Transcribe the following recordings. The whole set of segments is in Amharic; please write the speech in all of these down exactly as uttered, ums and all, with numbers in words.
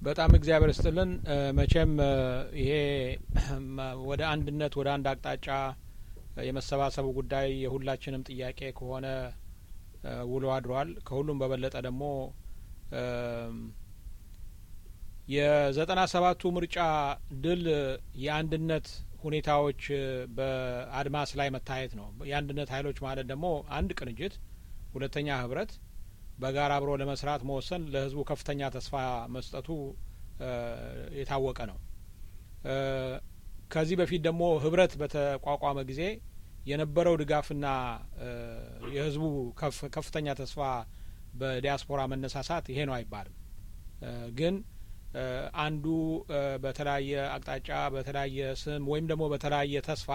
በጣም እግዚአብሔር ይስጥልን። መቼም ይሄ ወደ አንድነት ወደ አንድ አቅጣጫ የመሰባሰቡ ጉዳይ የሁላችንም ጥያቄ ከሆነ ውሎ አድሯል። ከሁሉም በበለጠ ደግሞ የዘጠና ሰባቱ ምርጫ ድል የአንድነት ሁኔታዎች በአድማስ ላይ መታየት ነው። የአንድነት ኃይሎች ማለት ደግሞ አንድ ቅንጅት፣ ሁለተኛ ህብረት፣ በጋራ አብሮ ለመስራት መወሰን ለህዝቡ ከፍተኛ ተስፋ መስጠቱ የታወቀ ነው። ከዚህ በፊት ደግሞ ህብረት በተቋቋመ ጊዜ የነበረው ድጋፍና የህዝቡ ከፍተኛ ተስፋ በዲያስፖራ መነሳሳት ይሄ ነው አይባልም። ግን አንዱ በተለያየ አቅጣጫ በተለያየ ስም ወይም ደግሞ በተለያየ ተስፋ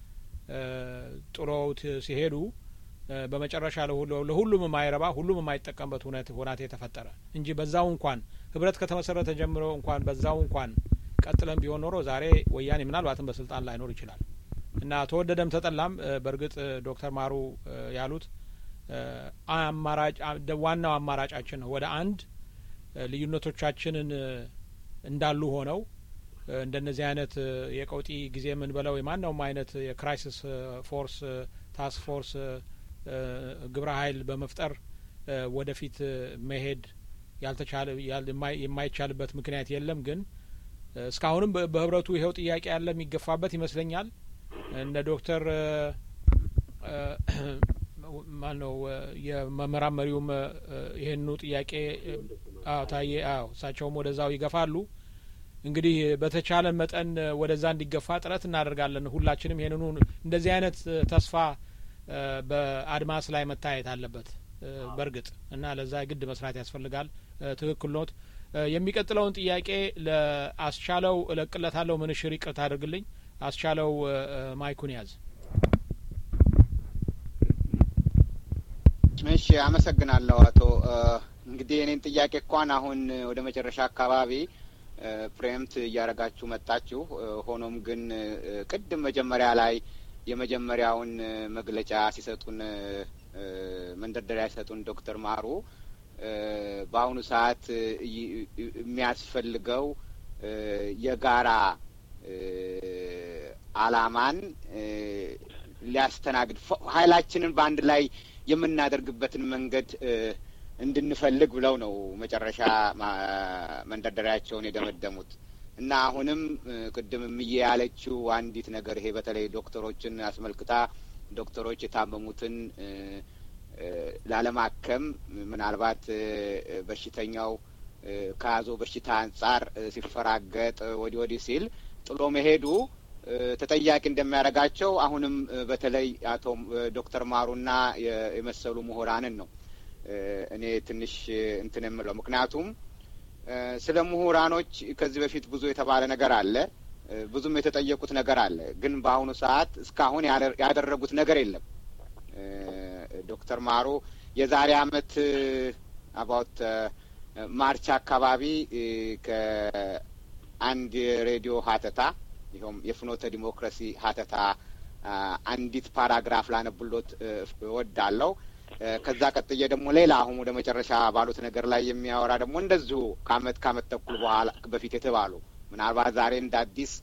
ጥሎት ሲሄዱ በመጨረሻ ለሁሉም የማይረባ ሁሉም የማይጠቀምበት ሁኔታ የተፈጠረ እንጂ በዛው እንኳን ህብረት ከተመሰረተ ጀምሮ እንኳን በዛው እንኳን ቀጥለን ቢሆን ኖሮ ዛሬ ወያኔ ምናልባትም በስልጣን ላይኖር ይችላል። እና ተወደደም ተጠላም በእርግጥ ዶክተር ማሩ ያሉት አማራጭ ዋናው አማራጫችን ነው። ወደ አንድ ልዩነቶቻችንን እንዳሉ ሆነው እንደነዚህ አይነት የቀውጢ ጊዜ ምን በለው የማንኛውም አይነት የክራይሲስ ፎርስ ታስክ ፎርስ ግብረ ኃይል በመፍጠር ወደፊት መሄድ ያልተቻለ የማይቻልበት ምክንያት የለም። ግን እስካሁንም በህብረቱ ይሄው ጥያቄ ያለ የሚገፋበት ይመስለኛል። እነ ዶክተር ማን ነው የመመራም መሪውም ይሄንኑ ጥያቄ አዎ ታዬ አዎ እሳቸውም ወደዛው ይገፋሉ። እንግዲህ በተቻለን መጠን ወደዛ እንዲገፋ ጥረት እናደርጋለን። ሁላችንም ይሄንኑ እንደዚህ አይነት ተስፋ በአድማስ ላይ መታየት አለበት በእርግጥ እና ለዛ ግድ መስራት ያስፈልጋል። ትክክል ኖት። የሚቀጥለውን ጥያቄ ለአስቻለው እለቅለታለሁ። ምንሽር ይቅርታ አድርግልኝ። አስቻለው ማይኩን ያዝ። እሺ አመሰግናለሁ አቶ እንግዲህ እኔን ጥያቄ እንኳን አሁን ወደ መጨረሻ አካባቢ ፕሬምት እያረጋችሁ መጣችሁ። ሆኖም ግን ቅድም መጀመሪያ ላይ የመጀመሪያውን መግለጫ ሲሰጡን መንደርደሪያ ሲሰጡን ዶክተር ማሩ በአሁኑ ሰዓት የሚያስፈልገው የጋራ አላማን ሊያስተናግድ ኃይላችንን በአንድ ላይ የምናደርግበትን መንገድ እንድንፈልግ ብለው ነው መጨረሻ መንደርደሪያቸውን የደመደሙት። እና አሁንም ቅድም ምዬ ያለችው አንዲት ነገር ይሄ በተለይ ዶክተሮችን አስመልክታ ዶክተሮች የታመሙትን ላለማከም ምናልባት በሽተኛው ከያዘው በሽታ አንጻር ሲፈራገጥ ወዲህ ወዲህ ሲል ጥሎ መሄዱ ተጠያቂ እንደሚያደርጋቸው አሁንም በተለይ አቶ ዶክተር ማሩና የመሰሉ ምሁራንን ነው እኔ ትንሽ እንትን የምለው። ምክንያቱም ስለ ምሁራኖች ከዚህ በፊት ብዙ የተባለ ነገር አለ፣ ብዙም የተጠየቁት ነገር አለ። ግን በአሁኑ ሰዓት እስካሁን ያደረጉት ነገር የለም። ዶክተር ማሩ የዛሬ አመት አባውት ማርች አካባቢ ከአንድ ሬዲዮ ሀተታ ይኸውም የፍኖተ ዲሞክራሲ ሀተታ አንዲት ፓራግራፍ ላነብሎት እወዳለሁ። ከዛ ቀጥዬ ደግሞ ሌላ አሁን ወደ መጨረሻ ባሉት ነገር ላይ የሚያወራ ደግሞ እንደዚሁ ከአመት ከአመት ተኩል በኋላ በፊት የተባሉ ምናልባት ዛሬ እንደ አዲስ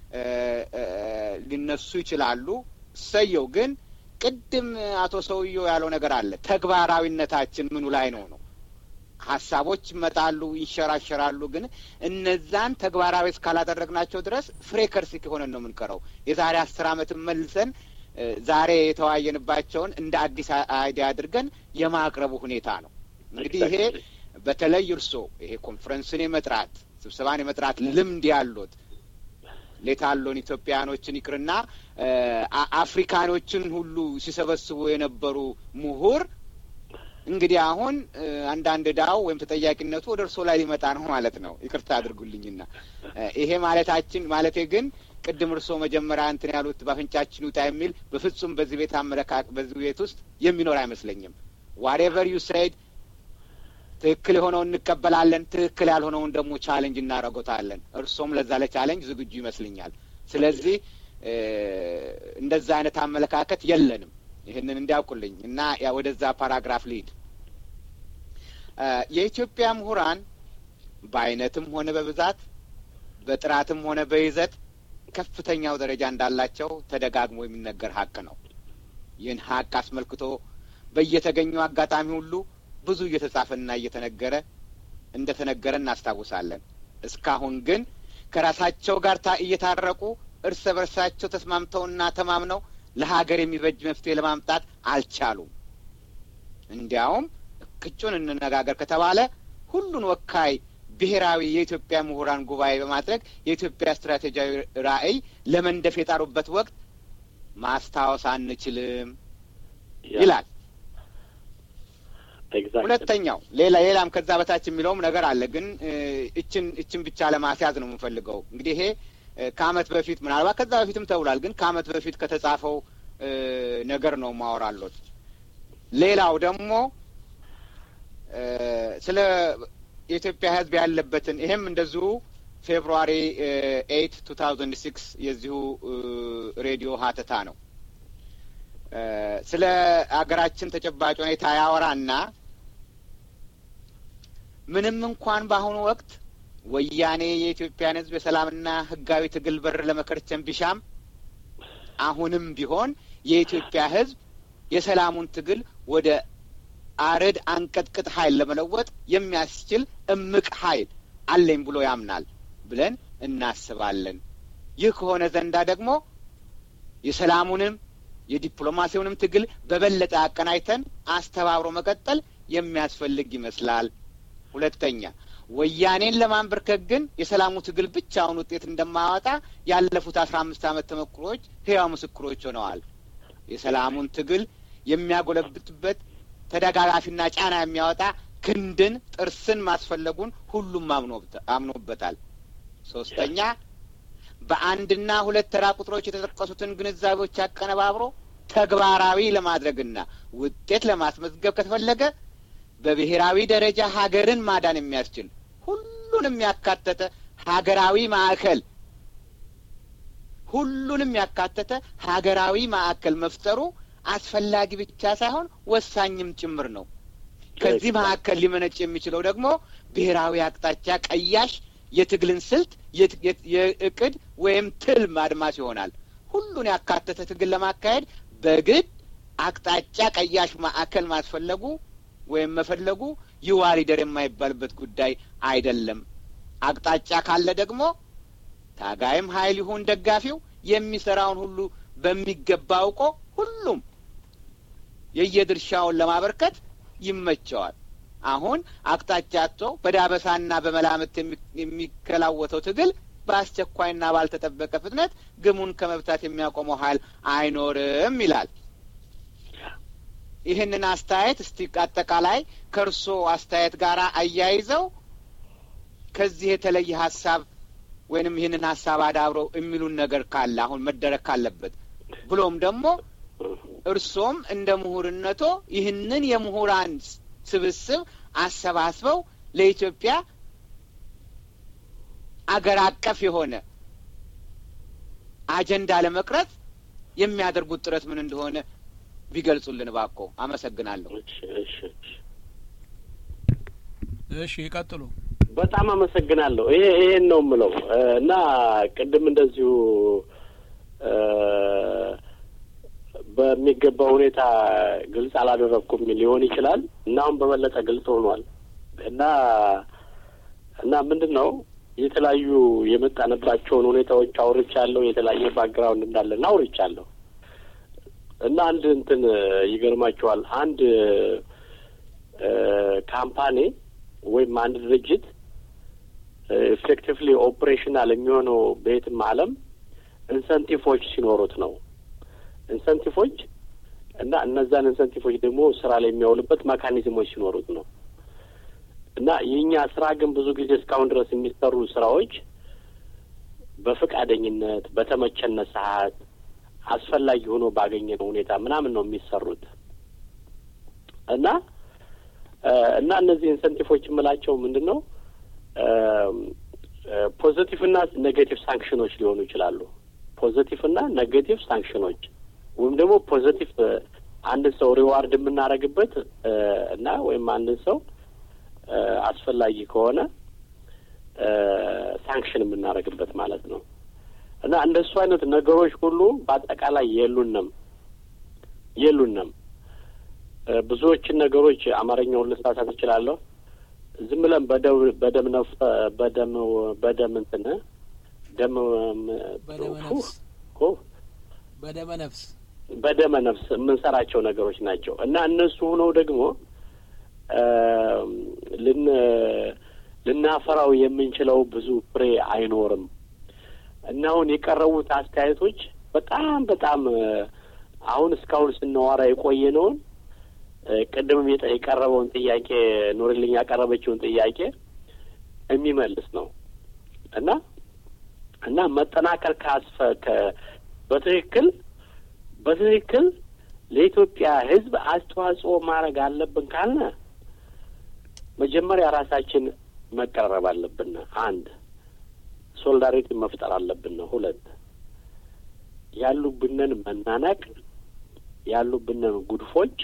ሊነሱ ይችላሉ። ሰየው ግን ቅድም አቶ ሰውየው ያለው ነገር አለ። ተግባራዊነታችን ምኑ ላይ ነው ነው ሀሳቦች ይመጣሉ ይንሸራሸራሉ። ግን እነዛን ተግባራዊ እስካላደረግናቸው ድረስ ፍሬከርስ ከሆነ ነው የምንቀረው። የዛሬ አስር አመት መልሰን ዛሬ የተወያየንባቸውን እንደ አዲስ አይዲያ አድርገን የማቅረቡ ሁኔታ ነው። እንግዲህ ይሄ በተለይ እርሶ ይሄ ኮንፈረንስን የመጥራት ስብሰባን የመጥራት ልምድ ያሉት ሌታሎን ኢትዮጵያኖችን ይቅርና አፍሪካኖችን ሁሉ ሲሰበስቡ የነበሩ ምሁር እንግዲህ አሁን አንዳንድ ዳው ወይም ተጠያቂነቱ ወደ እርሶ ላይ ሊመጣ ነው ማለት ነው። ይቅርታ አድርጉልኝና ይሄ ማለታችን ማለቴ ግን ቅድም እርሶ መጀመሪያ እንትን ያሉት ባፍንጫችን ውጣ የሚል በፍጹም በዚህ ቤት አመለካከት በዚህ ቤት ውስጥ የሚኖር አይመስለኝም። whatever you said ትክክል የሆነውን እንቀበላለን፣ ትክክል ያልሆነውን ደግሞ ቻሌንጅ እናደርጎታለን። እርሶም ለዛ ለቻሌንጅ ዝግጁ ይመስልኛል። ስለዚህ እንደዛ አይነት አመለካከት የለንም። ይሄንን እንዲያውቁልኝ እና ያ ወደዛ ፓራግራፍ ሊድ የኢትዮጵያ ምሁራን በአይነትም ሆነ በብዛት በጥራትም ሆነ በይዘት ከፍተኛው ደረጃ እንዳላቸው ተደጋግሞ የሚነገር ሀቅ ነው። ይህን ሀቅ አስመልክቶ በየተገኘው አጋጣሚ ሁሉ ብዙ እየተጻፈና እየተነገረ እንደ ተነገረ እናስታውሳለን። እስካሁን ግን ከራሳቸው ጋር እየታረቁ እርስ በርሳቸው ተስማምተውና ተማምነው ለሀገር የሚበጅ መፍትሄ ለማምጣት አልቻሉም። እንዲያውም ቅጩን እንነጋገር ከተባለ ሁሉን ወካይ ብሔራዊ የኢትዮጵያ ምሁራን ጉባኤ በማድረግ የኢትዮጵያ ስትራቴጂያዊ ራዕይ ለመንደፍ የጣሩበት ወቅት ማስታወስ አንችልም ይላል። ሁለተኛው ሌላ ሌላም ከዛ በታች የሚለውም ነገር አለ። ግን እችን እችን ብቻ ለማስያዝ ነው የምፈልገው። እንግዲህ ይሄ ከአመት በፊት ምናልባት ከዛ በፊትም ተብሏል፣ ግን ከአመት በፊት ከተጻፈው ነገር ነው ማወራሎት። ሌላው ደግሞ ስለ የኢትዮጵያ ሕዝብ ያለበትን ይሄም እንደዚሁ ፌብሩዋሪ ኤይት ቱ ታውዘንድ ሲክስ የዚሁ ሬዲዮ ሀተታ ነው። ስለ አገራችን ተጨባጭ ሁኔታ ያወራና ምንም እንኳን በአሁኑ ወቅት ወያኔ የኢትዮጵያን ሕዝብ የሰላምና ህጋዊ ትግል በር ለመከርቸም ቢሻም አሁንም ቢሆን የኢትዮጵያ ሕዝብ የሰላሙን ትግል ወደ አረድ አንቀጥቅጥ ኃይል ለመለወጥ የሚያስችል እምቅ ኃይል አለኝ ብሎ ያምናል ብለን እናስባለን። ይህ ከሆነ ዘንዳ ደግሞ የሰላሙንም የዲፕሎማሲውንም ትግል በበለጠ አቀናይተን አስተባብሮ መቀጠል የሚያስፈልግ ይመስላል። ሁለተኛ ወያኔን ለማንበርከክ ግን የሰላሙ ትግል ብቻውን ውጤት እንደማያወጣ ያለፉት አስራ አምስት አመት ተሞክሮች ህያው ምስክሮች ሆነዋል። የሰላሙን ትግል የሚያጎለብትበት ተደጋጋፊና ጫና የሚያወጣ ክንድን ጥርስን ማስፈለጉን ሁሉም አምኖበታል። ሶስተኛ በአንድና ሁለት ተራ ቁጥሮች የተጠቀሱትን ግንዛቤዎች አቀነባብሮ ተግባራዊ ለማድረግና ውጤት ለማስመዝገብ ከተፈለገ በብሔራዊ ደረጃ ሀገርን ማዳን የሚያስችል ሁሉንም ያካተተ ሀገራዊ ማዕከል ሁሉንም ያካተተ ሀገራዊ ማዕከል መፍጠሩ አስፈላጊ ብቻ ሳይሆን ወሳኝም ጭምር ነው። ከዚህ ማዕከል ሊመነጭ የሚችለው ደግሞ ብሔራዊ አቅጣጫ ቀያሽ የትግልን ስልት የእቅድ ወይም ትልም አድማስ ይሆናል። ሁሉን ያካተተ ትግል ለማካሄድ በግድ አቅጣጫ ቀያሽ ማዕከል ማስፈለጉ ወይም መፈለጉ ይዋ ሊደር የማይባልበት ጉዳይ አይደለም። አቅጣጫ ካለ ደግሞ ታጋይም ኃይል ይሁን ደጋፊው የሚሰራውን ሁሉ በሚገባ አውቆ ሁሉም የየድርሻውን ለማበርከት ይመቸዋል። አሁን አቅጣጫቶ በዳበሳና በመላምት የሚከላወተው ትግል በአስቸኳይና ባልተጠበቀ ፍጥነት ግሙን ከመብታት የሚያቆመው ኃይል አይኖርም ይላል። ይህንን አስተያየት እስቲ አጠቃላይ ከርሶ አስተያየት ጋር አያይዘው ከዚህ የተለየ ሀሳብ ወይንም ይህንን ሀሳብ አዳብረው የሚሉን ነገር ካለ አሁን መደረግ ካለበት ብሎም ደግሞ እርሶም እንደ ምሁርነቶ ይህንን የምሁራን ስብስብ አሰባስበው ለኢትዮጵያ አገር አቀፍ የሆነ አጀንዳ ለመቅረጽ የሚያደርጉት ጥረት ምን እንደሆነ ቢገልጹልን እባክዎ። አመሰግናለሁ። እሺ እሺ እሺ ይቀጥሉ። በጣም አመሰግናለሁ። ይሄ ይሄን ነው የምለው እና ቅድም እንደዚሁ በሚገባ ሁኔታ ግልጽ አላደረኩም ሊሆን ይችላል እና አሁን በበለጠ ግልጽ ሆኗል እና እና ምንድነው የተለያዩ የመጣንባቸውን ሁኔታዎች አውርቻለሁ። የተለያየ ባክግራውንድ እንዳለና አውርቻለሁ እና አንድ እንትን ይገርማቸዋል። አንድ ካምፓኒ ወይም አንድ ድርጅት ኤፌክቲቭሊ ኦፕሬሽናል የሚሆነው በየትም ዓለም ኢንሰንቲቮች ሲኖሩት ነው። ኢንሰንቲቮች እና እነዛን ኢንሰንቲቮች ደግሞ ስራ ላይ የሚያውልበት ሜካኒዝሞች ሲኖሩት ነው። እና የኛ ስራ ግን ብዙ ጊዜ እስካሁን ድረስ የሚሰሩ ስራዎች በፈቃደኝነት በተመቸነ ሰዓት አስፈላጊ ሆኖ ባገኘነው ሁኔታ ምናምን ነው የሚሰሩት እና እና እነዚህ ኢንሰንቲቮች የምላቸው ምንድነው ፖዚቲቭ እና ኔጌቲቭ ሳንክሽኖች ሊሆኑ ይችላሉ። ፖዚቲቭ እና ኔጌቲቭ ሳንክሽኖች ወይም ደግሞ ፖዚቲቭ አንድ ሰው ሪዋርድ የምናደርግበት እና ወይም አንድ ሰው አስፈላጊ ከሆነ ሳንክሽን የምናደርግበት ማለት ነው። እና እንደሱ አይነት ነገሮች ሁሉ በአጠቃላይ የሉንም የሉንም። ብዙዎችን ነገሮች አማርኛውን ልሳሳት እችላለሁ። ዝም ብለን በደም በደም ነፍ በደም በደም እንትን ደም በደም ነፍስ ኦ በደም ነፍስ በደም ነፍስ የምንሰራቸው ነገሮች ናቸው። እና እነሱ ሆነው ደግሞ ልን ልናፈራው የምንችለው ብዙ ፍሬ አይኖርም። እና አሁን የቀረቡት አስተያየቶች በጣም በጣም አሁን እስካሁን ስናወራ የቆየነውን ቅድምም የቀረበውን ጥያቄ ኑርልኝ ያቀረበችውን ጥያቄ የሚመልስ ነው። እና እና መጠናከር ካስፈ በትክክል በትክክል ለኢትዮጵያ ሕዝብ አስተዋጽኦ ማድረግ አለብን ካልን መጀመሪያ ራሳችን መቀራረብ አለብን። አንድ ሶሊዳሪቲ መፍጠር አለብን። ሁለት ያሉብንን መናናቅ ያሉብንን ጉድፎች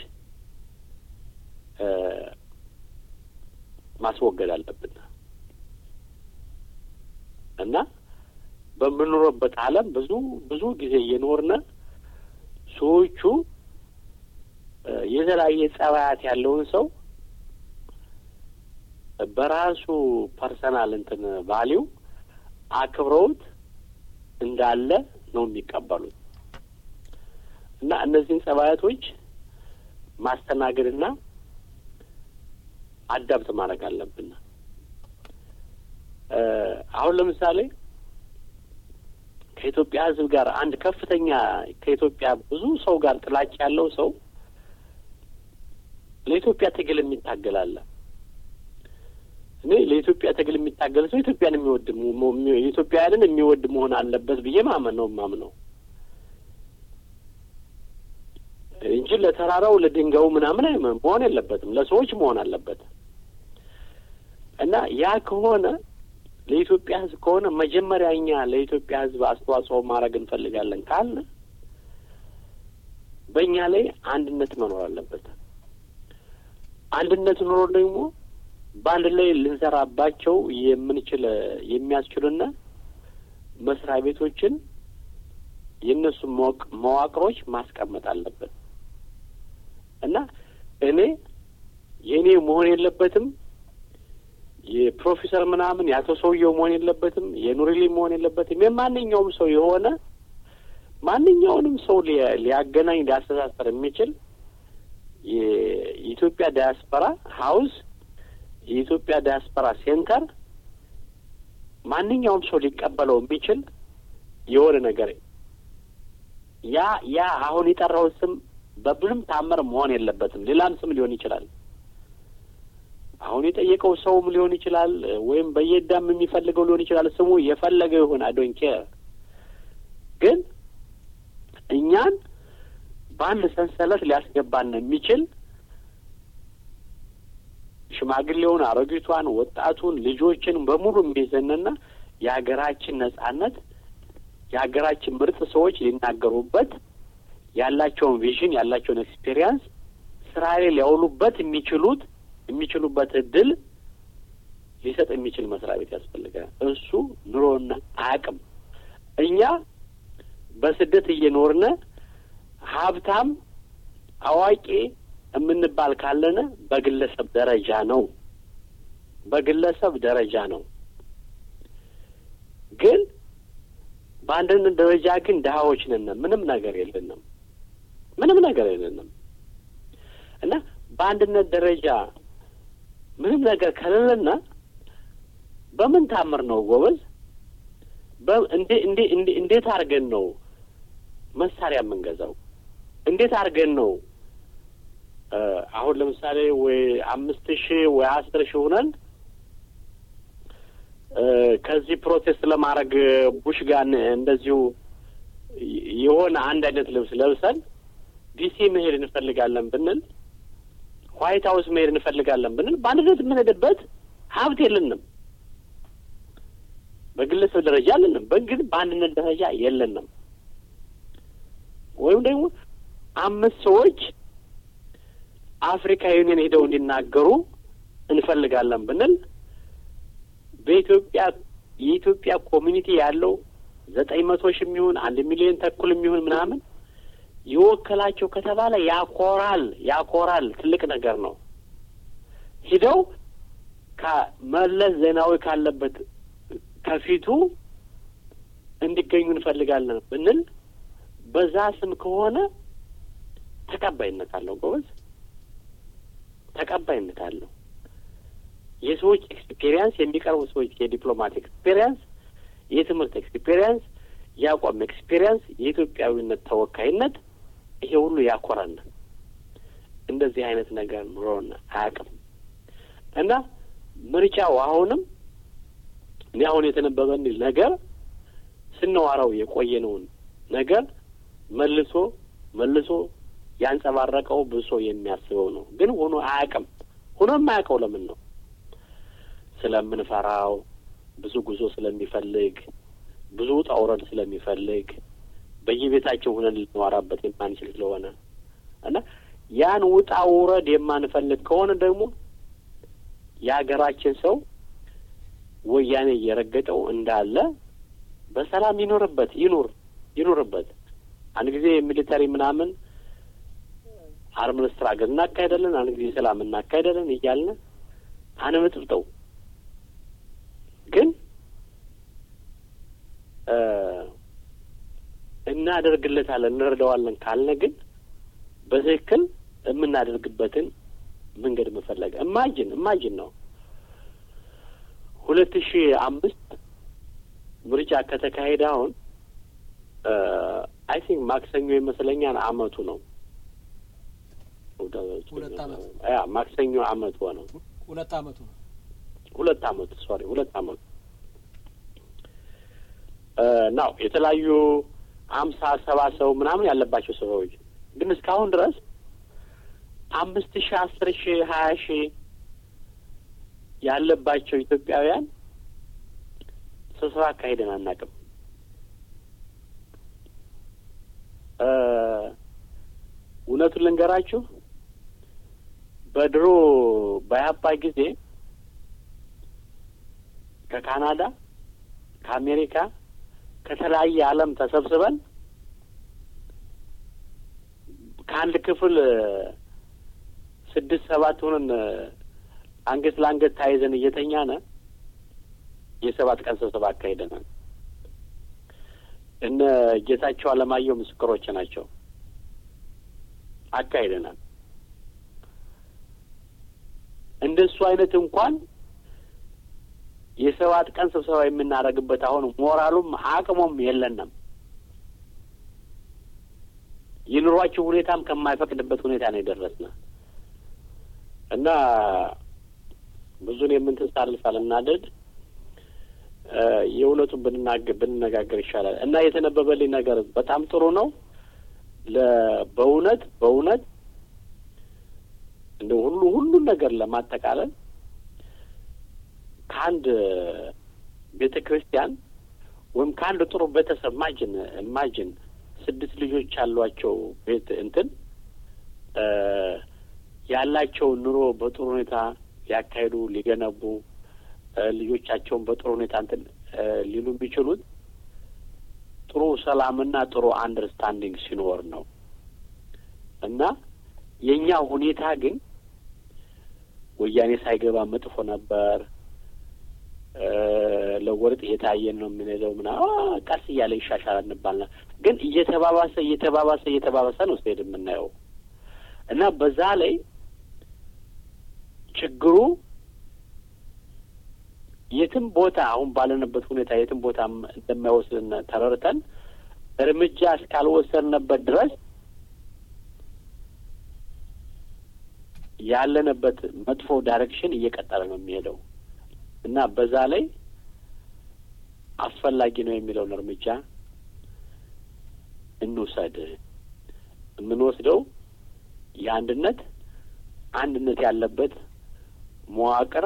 ማስወገድ አለብን። እና በምንኖርበት ዓለም ብዙ ብዙ ጊዜ እየኖርነ ሰዎቹ የተለያየ ጸባያት ያለውን ሰው በራሱ ፐርሰናል እንትን ቫሊዩ አክብረውት እንዳለ ነው የሚቀበሉት። እና እነዚህን ጸባያቶች ማስተናገድና አዳብት ማድረግ አለብን። አሁን ለምሳሌ ከኢትዮጵያ ሕዝብ ጋር አንድ ከፍተኛ ከኢትዮጵያ ብዙ ሰው ጋር ጥላቻ ያለው ሰው ለኢትዮጵያ ትግል የሚታገላል። እኔ ለኢትዮጵያ ትግል የሚታገል ሰው ኢትዮጵያን የሚወድ ኢትዮጵያውያንን የሚወድ መሆን አለበት ብዬ ማመን ነው ማምነው እንጂ ለተራራው ለድንጋዩ ምናምን መሆን የለበትም፣ ለሰዎች መሆን አለበት። እና ያ ከሆነ ለኢትዮጵያ ሕዝብ ከሆነ መጀመሪያ እኛ ለኢትዮጵያ ሕዝብ አስተዋጽኦ ማድረግ እንፈልጋለን ካለ በእኛ ላይ አንድነት መኖር አለበት። አንድነት ኖሮ ደግሞ በአንድ ላይ ልንሰራባቸው የምንችል የሚያስችሉና መስሪያ ቤቶችን የእነሱ መዋቅሮች ማስቀመጥ አለበት። እና እኔ የእኔ መሆን የለበትም፣ የፕሮፌሰር ምናምን ያቶ ሰውየው መሆን የለበትም፣ የኑሪሊ መሆን የለበትም። የማንኛውም ሰው የሆነ ማንኛውንም ሰው ሊያገናኝ ሊያስተሳሰር የሚችል የኢትዮጵያ ዳያስፖራ ሀውስ የኢትዮጵያ ዳያስፖራ ሴንተር ማንኛውም ሰው ሊቀበለው የሚችል የሆነ ነገር ያ ያ አሁን የጠራው ስም በብሉም ታመር መሆን የለበትም። ሌላም ስም ሊሆን ይችላል። አሁን የጠየቀው ሰውም ሊሆን ይችላል፣ ወይም በየዳም የሚፈልገው ሊሆን ይችላል። ስሙ የፈለገው ይሁን፣ አይ ዶንት ኬር። ግን እኛን በአንድ ሰንሰለት ሊያስገባን የሚችል ሽማግሌውን፣ አሮጊቷን፣ ወጣቱን፣ ልጆችን በሙሉ የሚይዘንና የሀገራችን ነጻነት የሀገራችን ምርጥ ሰዎች ሊናገሩበት ያላቸውን ቪዥን ያላቸውን ኤክስፔሪየንስ ስራ ላይ ሊያውሉበት የሚችሉት የሚችሉበት እድል ሊሰጥ የሚችል መስሪያ ቤት ያስፈልጋል። እሱ ኑሮና አቅም እኛ በስደት እየኖርነ ሀብታም አዋቂ የምንባል ካለነ በግለሰብ ደረጃ ነው በግለሰብ ደረጃ ነው። ግን በአንድነት ደረጃ ግን ድሀዎች ነን። ምንም ነገር የለንም ምንም ነገር የለንም። እና በአንድነት ደረጃ ምንም ነገር ከሌለና በምን ታምር ነው ጎበዝ? በእንዴ እንዴ እንዴ እንዴት አድርገን ነው መሳሪያ የምንገዛው? እንዴት አድርገን ነው አሁን ለምሳሌ ወይ አምስት ሺህ ወይ አስር ሺህ ሆነን ከዚህ ፕሮቴስት ለማድረግ ቡሽ ጋር እንደዚሁ የሆነ አንድ አይነት ልብስ ለብሰን ዲሲ መሄድ እንፈልጋለን ብንል፣ ዋይት ሀውስ መሄድ እንፈልጋለን ብንል በአንድነት የምንሄድበት ሀብት የለንም። በግለሰብ ደረጃ አለንም፣ ግን በአንድነት ደረጃ የለንም። ወይም ደግሞ አምስት ሰዎች አፍሪካ ዩኒየን ሄደው እንዲናገሩ እንፈልጋለን ብንል በኢትዮጵያ የኢትዮጵያ ኮሚኒቲ ያለው ዘጠኝ መቶ ሺህ የሚሆን አንድ ሚሊዮን ተኩል የሚሆን ምናምን ይወከላቸው ከተባለ ያኮራል ያኮራል ትልቅ ነገር ነው። ሂደው ከመለስ ዜናዊ ካለበት ከፊቱ እንዲገኙ እንፈልጋለን ብንል በዛ ስም ከሆነ ተቀባይነት አለው። ጎበዝ ተቀባይነት አለው። የሰዎች ኤክስፒሪየንስ የሚቀርቡ ሰዎች የዲፕሎማቲክ ኤክስፒሪየንስ፣ የትምህርት ኤክስፒሪየንስ፣ የአቋም ኤክስፒሪየንስ፣ የኢትዮጵያዊነት ተወካይነት ይሄ ሁሉ ያኮራናል። እንደዚህ አይነት ነገር ኑሮና አያውቅም እና ምርጫው አሁንም እኔ አሁን የተነበበን ነገር ስንዋራው የቆየነውን ነገር መልሶ መልሶ ያንጸባረቀው ብሶ የሚያስበው ነው። ግን ሆኖ አያውቅም። ሆኖ የማያውቀው ለምን ነው? ስለምንፈራው፣ ብዙ ጉዞ ስለሚፈልግ፣ ብዙ ውጣ ውረድ ስለሚፈልግ፣ በየቤታቸው ሆነን ልንዋራበት የማንችል ስለሆነ እና ያን ውጣ ውረድ የማንፈልግ ከሆነ ደግሞ የሀገራችን ሰው ወያኔ እየረገጠው እንዳለ በሰላም ይኖርበት ይኑር ይኑርበት። አንድ ጊዜ ሚሊተሪ ምናምን አርምድ ስትራግል እናካሄዳለን፣ አንድ ጊዜ ሰላም እናካሄዳለን እያልን አንመጥብጠው። ግን እናደርግለታለን እንረዳዋለን ካልነ ግን በትክክል የምናደርግበትን መንገድ መፈለግ ኢማጂን ኢማጂን ነው። ሁለት ሺህ አምስት ምርጫ ከተካሄደ አሁን አይ ቲንክ ማክሰኞ ይመስለኛል አመቱ ነው። ሁለት አመት ያ ማክሰኞ አመቱ ነው። ሁለት አመቱ ነው። ሁለት አመት ሶሪ ሁለት አመት ናው የተለያዩ አምሳ ሰባ ሰው ምናምን ያለባቸው ሰዎች ግን እስካሁን ድረስ አምስት ሺህ አስር ሺህ ሀያ ሺህ ያለባቸው ኢትዮጵያውያን ስብሰባ አካሄደን አናውቅም። እውነቱን ልንገራችሁ በድሮ በአባይ ጊዜ ከካናዳ ከአሜሪካ ከተለያየ ዓለም ተሰብስበን ከአንድ ክፍል ስድስት ሰባት ሆነን አንገት ለአንገት ታይዘን እየተኛነ የሰባት ቀን ስብሰባ አካሄደናል። እነ ጌታቸው አለማየሁ ምስክሮች ናቸው። አካሄደናል። እንደሱ አይነት እንኳን የሰባት ቀን ስብሰባ የምናደርግበት አሁን ሞራሉም አቅሙም የለንም። የኑሯቸው ሁኔታም ከማይፈቅድበት ሁኔታ ነው የደረስነው እና ብዙን የምንተሳልፋል እናደድ የእውነቱን ብንናገር ብንነጋገር ይሻላል እና የተነበበልኝ ነገር በጣም ጥሩ ነው። ለበእውነት በእውነት እንደ ሁሉ ሁሉ ነገር ለማጠቃለል ከአንድ ቤተ ክርስቲያን ወይም ከአንድ ጥሩ ቤተሰብ ማጅን ማጅን ስድስት ልጆች ያሏቸው ቤት እንትን ያላቸው ኑሮ በጥሩ ሁኔታ ሊያካሂዱ ሊገነቡ ልጆቻቸውን በጥሩ ሁኔታ እንትን ሊሉ የሚችሉት ጥሩ ሰላምና ጥሩ አንደርስታንዲንግ ሲኖር ነው እና የኛ ሁኔታ ግን ወያኔ ሳይገባ መጥፎ ነበር። ለወርጥ የታየን ነው የምንለው ምና ቀስ እያለ ይሻሻላል እንባልና ግን እየተባባሰ እየተባባሰ እየተባባሰ ነው ሲሄድ የምናየው እና በዛ ላይ ችግሩ የትም ቦታ አሁን ባለንበት ሁኔታ የትም ቦታ እንደማይወስድና ተረርተን እርምጃ እስካልወሰድንበት ድረስ ያለንበት መጥፎ ዳይሬክሽን እየቀጠለ ነው የሚሄደው እና በዛ ላይ አስፈላጊ ነው የሚለውን እርምጃ እንውሰድ። የምንወስደው የአንድነት አንድነት ያለበት መዋቅር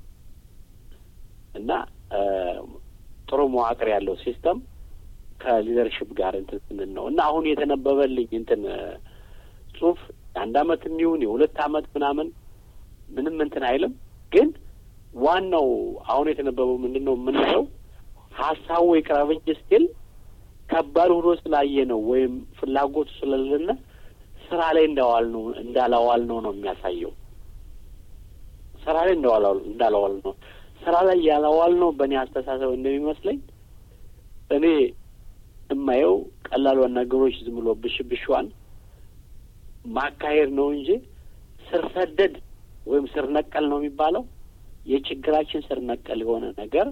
እና ጥሩ መዋቅር ያለው ሲስተም ከሊደርሺፕ ጋር እንትን ስንል ነው እና አሁን የተነበበልኝ እንትን ጽሁፍ አንድ አመት የሚሆን የሁለት አመት ምናምን ምንም እንትን አይልም። ግን ዋናው አሁን የተነበበው ምንድነው የምናየው ሀሳቡ ይቅረብ እንጂ ስቲል ከባድ ሆኖ ስላየ ነው ወይም ፍላጎቱ ስለሌለ ስራ ላይ እንዳዋል ነው እንዳላዋል ነው ነው የሚያሳየው። ስራ ላይ እንዳዋል እንዳላዋል ነው ስራ ላይ ያላዋል ነው በእኔ አስተሳሰብ እንደሚመስለኝ እኔ እማየው ቀላል ነገሮች ዝም ብሎ ብሽብሽዋን ማካሄድ ነው እንጂ ስር ሰደድ ወይም ስር ነቀል ነው የሚባለው የችግራችን ስር ነቀል የሆነ ነገር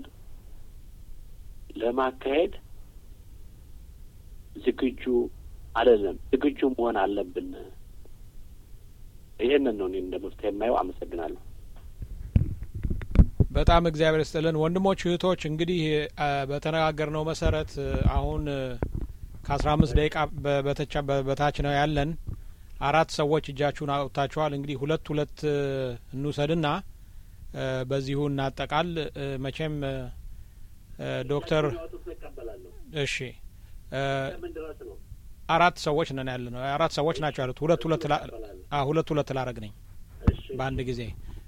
ለማካሄድ ዝግጁ አይደለም። ዝግጁ መሆን አለብን። ይሄንን ነው እኔ እንደመፍትሄ የማየው። አመሰግናለሁ። በጣም እግዚአብሔር ይስጥልን ወንድሞች እህቶች። እንግዲህ በተነጋገርነው መሰረት አሁን ከአስራ አምስት ደቂቃ በተቻ በታች ነው ያለን። አራት ሰዎች እጃችሁን አውጥታችኋል። እንግዲህ ሁለት ሁለት እንውሰድና በዚሁ እናጠቃል። መቼም ዶክተር እሺ አራት ሰዎች ነን ያለ ነው። አራት ሰዎች ናቸው ያሉት። ሁለት ሁለት አ ሁለት ሁለት ላረግ ነኝ በአንድ ጊዜ።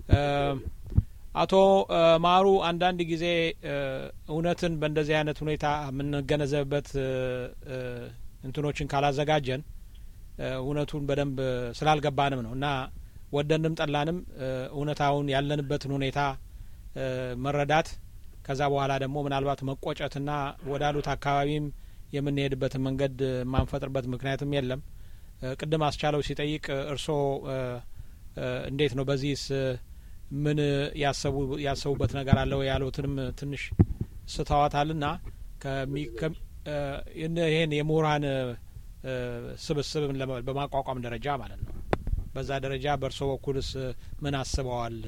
አቶ ማሩ አንዳንድ ጊዜ እውነትን በእንደዚህ አይነት ሁኔታ የምንገነዘብበት እንትኖችን ካላዘጋጀን እውነቱን በደንብ ስላልገባንም ነው እና ወደንም ጠላንም እውነታውን ያለንበትን ሁኔታ መረዳት ከዛ በኋላ ደግሞ ምናልባት መቆጨትና ወዳሉት አካባቢም የምንሄድበትን መንገድ ማንፈጥርበት ምክንያትም የለም። ቅድም አስቻለው ሲጠይቅ እርሶ እንዴት ነው በዚህስ ምን ያሰቡ ያሰቡበት ነገር አለው ያሉትንም ትንሽ ስተዋታልና ይሄን የምሁራን ስብስብን በማቋቋም ደረጃ ማለት ነው በዛ ደረጃ በእርሶ በኩልስ ምን አስበዋል